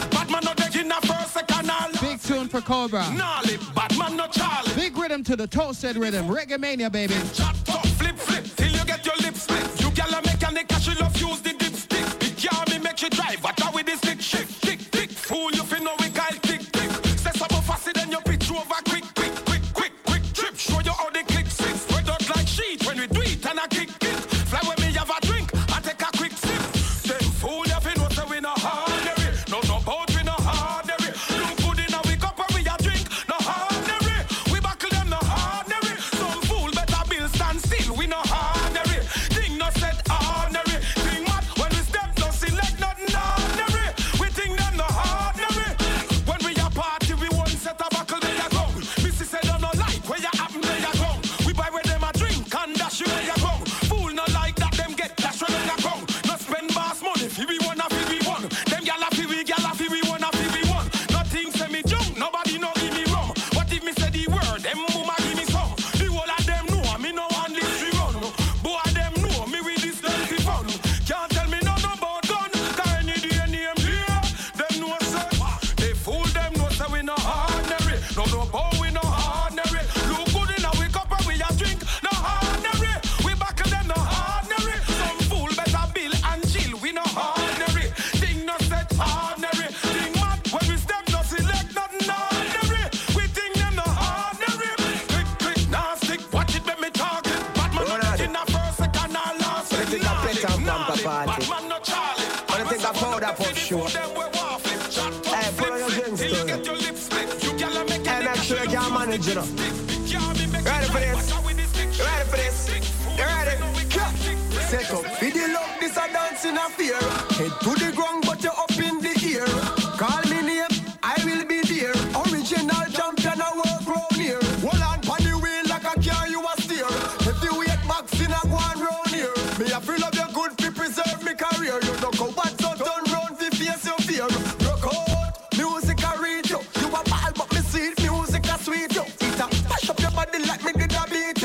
Big tune for Cobra. Big rhythm to the Toasted Rhythm. Reggae Mania, baby. Flip, flip, till you get your lips split. You gal a mechanic, she love use the dipstick. Big car me make you drive, what are with the stick? Shick, tick, tick. Fool you fi know we call tick, tick. Say something faster than your pitch over quick, quick, quick, quick, quick trip. Show you how the click six. Spread out like sheet when we do it and I kick it. Fly with me, have a drink, I take a quick sip. Then fool you fi know say we no ordinary. No, no boat we no ordinary. Look good in a we cup and we a drink. No ordinary. We buckle them no ordinary. Some fool better bill stand still. We no ordinary. Thing no set ordinary. Thing mad when we step no select nothing ordinary. We think them no ordinary. When we a party we one set a buckle they a go. Missy said don't no like where you happen they a go. We buy where them a drink and dash you where you go. Fool no like that them get dash where they a go. No spend boss money fi we one a fi we one. Them gyal a fi we gyal a fi we one a fi we one. Nothing say me jump, nobody no give me rum. What if me say the word, them mama give me some. The whole of them know me no want this we run. Boy them know me with this dirty fun. Can't tell me nothing about gun. Cause any day name here, them know say. They fool them know say we no ordinary. No no boy we no ordinary. Look good in a we cup and we a drink. No ordinary. We back them no ordinary. Some fool better bill and chill. We no ordinary. Thing no set ordinary. Thing mad when we step no select nothing ordinary. We think them no ordinary. Quick quick now stick. Watch it when me talking. Batman no taking a first second or last. Wanna take a pet and pamper party. Batman no Charlie. Wanna take a powder puff show. Hey, put on your drinks, Till you get your lips split. You gyal a make Hey, make sure you can manage it up. Ready for this? You ready for this? You ready? Yeah. Set up. Video love, this a dance in a fear. Head to the ground, but you're up in the air. Call me name, I will be there. Original champion, I work round here. Hold on, pan the wheel like a car, you a steer. If you wait box in a go on round here. Me a feel of your good to preserve me career. You don't go bad, so turn round to face your fear. Rock out, music a read you. You a ball, but me see it, music a sweet you. It a mash up your body like me did a beat.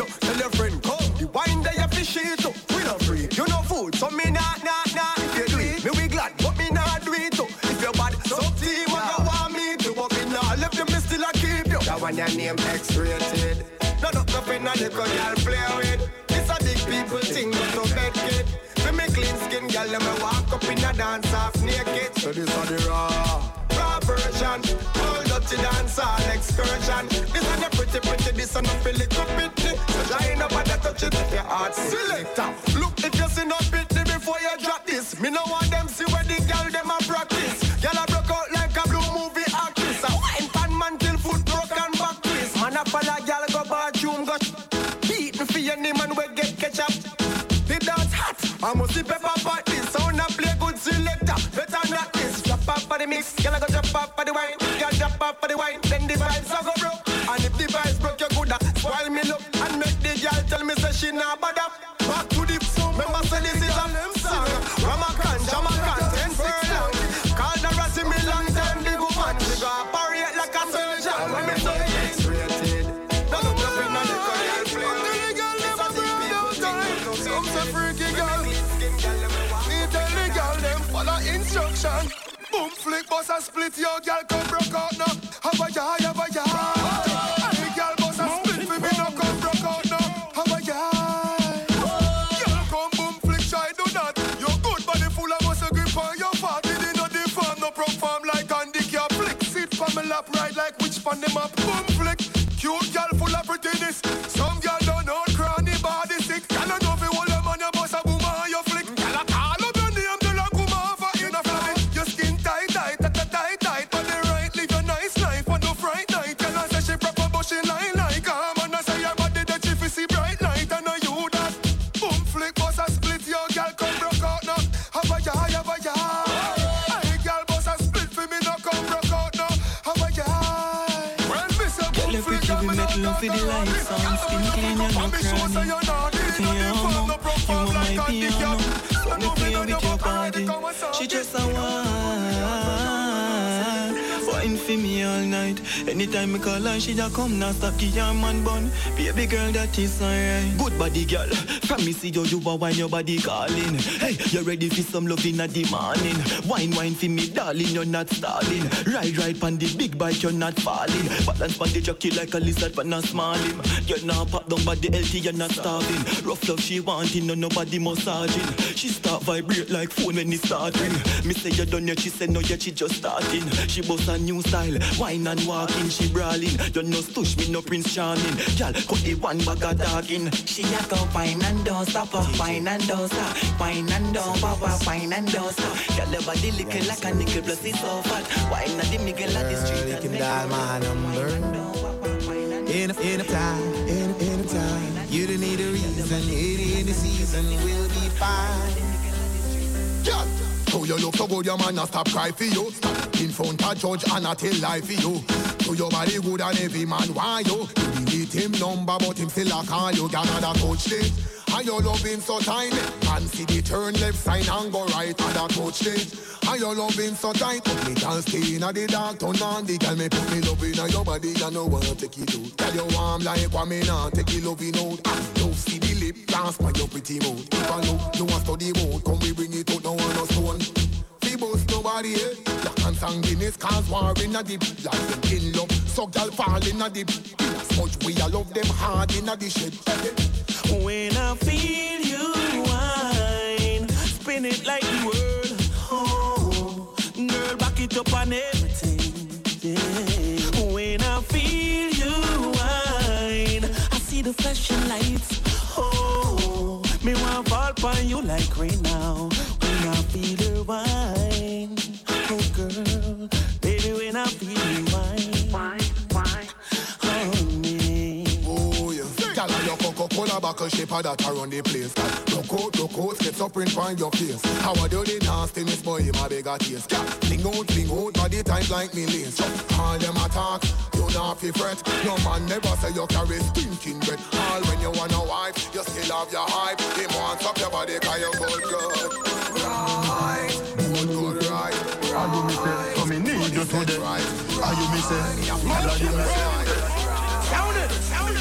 and your name X-rated. No, no, nothing a little girl play with. It's a big people thing, but no bed kid. For me clean skin, girl, let me walk up in a dance half naked. So this is the raw, raw version. All dirty dance, all excursion. This is the pretty, pretty, this is the little pitty. So join up and touch it with your heart selector. Look, if you see no pitty before you drop this, me no want them see where the girl them a practice. Girl a broke out like a blue movie actress. A wine pan man till foot broke and back twist. Man a follow girl go bathroom go beat me for your name and we get ketchup. The dance hot, I must see pepper pot this. Sound a play good selector, better not this. Drop up for the mix, girl go drop up for the wine. Girl drop up for the wine, then the vibes a go broke. And if the vibes broke, you coulda spoil me look. And make the girl tell me say she nah bother. Back to the song, remember say this is a song. Ramakan, Jamakan, ten furlong. Call the Rossi me long time, the good man. She go operate like a soldier. When me say X-rated, no look up in the girl play. The girl never brought out time. Some say freaky girl. Me tell the girl them follow instruction. Boom flick, boss a split, your girl come broke out now. Have a yah, have a yah. The girl boss a split for me now come broke out now. Have a yah. Girl come boom flick, try do that. Your good body full of muscle grip on your fat. Did it not deform, no perform like handicap flick. Sit for me lap right like which pan them up. Boom flick, cute girl full of prettiness. Some girl don't know cranny body sick. Girl I know if you hold a man, you boss a boom on your flick. Girl I call up your name, the la kuma for in a flick. Your skin tight, tight, tight, tight, tight. On the right, live a nice life on the fright night. Girl I say she proper, but she lie like a man. I say your body that she fi see bright light. I know you that. Boom flick, boss a split, your girl come broke out now. Have a yah, have a yah. Hey girl, boss a split for me now come broke out now. Have a yah. Well, miss a boom flick, I'm in love for the lights on. Skin clean, you're not crying. You know, you are my piano. Let me play with your body. She just a one. Wine for me all night. Anytime I call her, she just come now stop give your man bun. Baby girl, that is alright. Good body girl. From me see you, you are wine your body calling. Hey, you ready for some loving at the morning? Wine, wine for me, darling, you're not stalling. Ride, ride on the big bike, you're not falling. Balance on the jockey like a lizard, but not small him. You're not pop down, but the healthy, you're not starving. Rough love she wanting, no nobody massaging. She start vibrate like phone when it start ring. Me say you done yet, she said no yet, she just starting. She boss a new style, wine and walking, she brawling. You no stush me, no Prince Charming. Y'all cut the one bag of talking. She a go fine and don't stop up, fine and don't stop, fine and don't pop up, fine and don't stop. Girl, your body lick like a nickel plus it's so fat. Wine at the middle of the street. You can dial my number. In a, in a time, in a, in a time. You don't need a reason, it in the season, we'll be fine. Yeah. So you look so good, your man not stop cry for you. Stop in front of judge and not tell lie for you. So your body good and every man want you. You delete him number but him still a call you. Gather the coach it. And your loving so tight. And see the turn left side and go right and the coach it. And your loving so tight. Put me can stay in the dark, turn on the girl. Me put me love in your body and no one take it out. Tell you warm like what me not take it loving out. Don't see the lip dance by your pretty mouth. If I know you want study mode, come we bring it out, no one no stone. Boss nobody here. Black and sanguineous cause war in a deep. Like them in love, so girl fall in a deep. In as much we a love them hard in a the shed. When I feel you whine, spin it like the world. Oh, girl, back it up on everything. Yeah. When I feel you whine, I see the flashing lights. Oh, me want fall upon you like rain now. When I feel the wine, oh girl, baby, when I feel the wine, wine, wine, oh me. Oh yeah, girl, your Coca-Cola buckle shaper that around the place. Look out, look out, sketch up print on your face. How I do the nastiness, boy, him a bigger taste. Girl, fling out, fling out, body tight like me lace. All them attack, you not fi fret. No man never say you carry stinking bread. All when you want a wife, you still have your hype. Him wants up your body, cause you good, good. Right, good, good, right. Are you me say, so me need you today. Are you me say, are you me say. Sound it, sound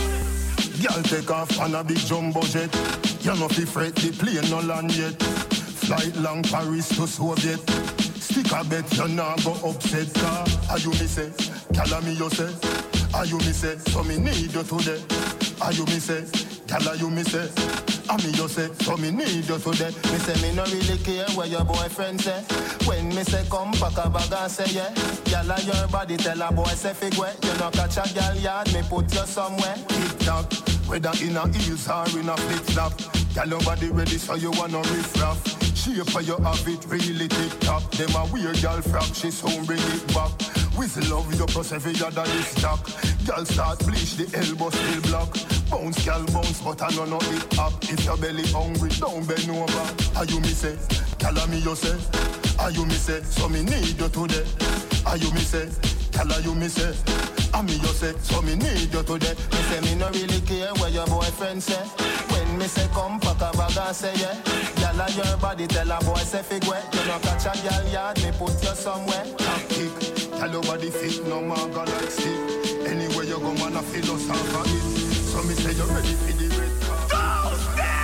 it. Girl take off on a big jumbo jet. You no fi fret, the plane no land yet. Flight long Paris to Soviet. Stick a bet, you nah go upset. Car, are you me say, call me you say. Are you me say, so me need you today. Are you me say, gala you me say. I me you say, so me need you today. Me say me no really care what your boyfriend say. When me say come pack a bag and say yeah. Gala your body tell a boy say figure. You no catch a gal yard, me put you somewhere. Tick tock, whether in a heels or in a flip flop. Gal your body ready so you wanna riff raff. Shape for you have it really tip top. Them a weird gal frack, she soon bring it back. With love you plus every other this stock. Gal start bleach, the elbow still block. Bounce, gal bounce, but I know no it up. If your belly hungry, don't bend over. Are you me say, gal me you say. Are you me say, so me need you today. Are you me say, gal you me say. Are me you say, so me need you today. Me say me no really care what your boyfriend say. When me say come pack a bag and say yeah. Gal your body tell a boy say figure. You no catch a gal yard, me put you somewhere. Top kick. Tell your body fit, no man go like stick. Anywhere you go, man, I feel us half of it. So me say you ready for the red car.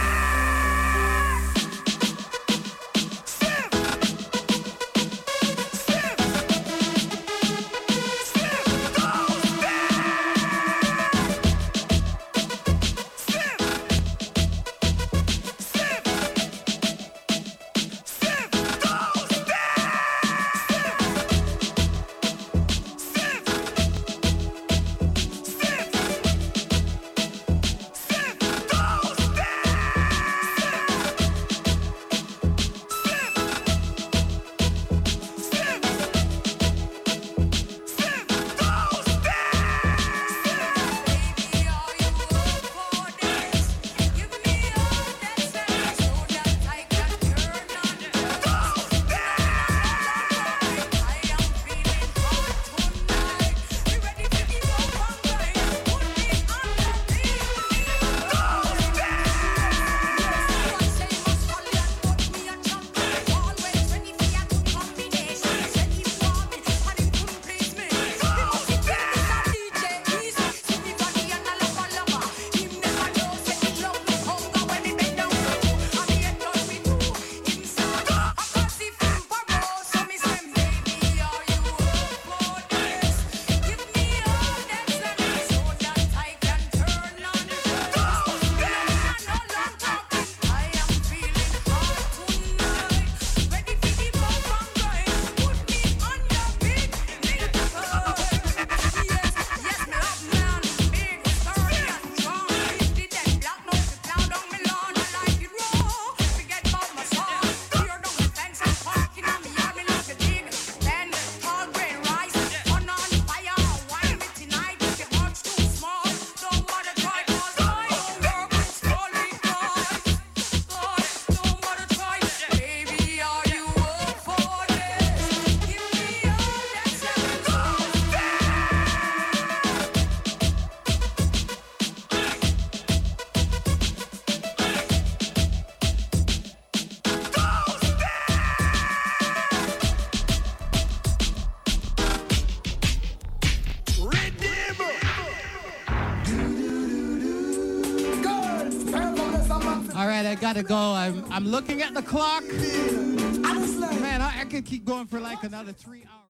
I gotta go. I'm I'm looking at the clock. Man, I, I could keep going for like another three hours.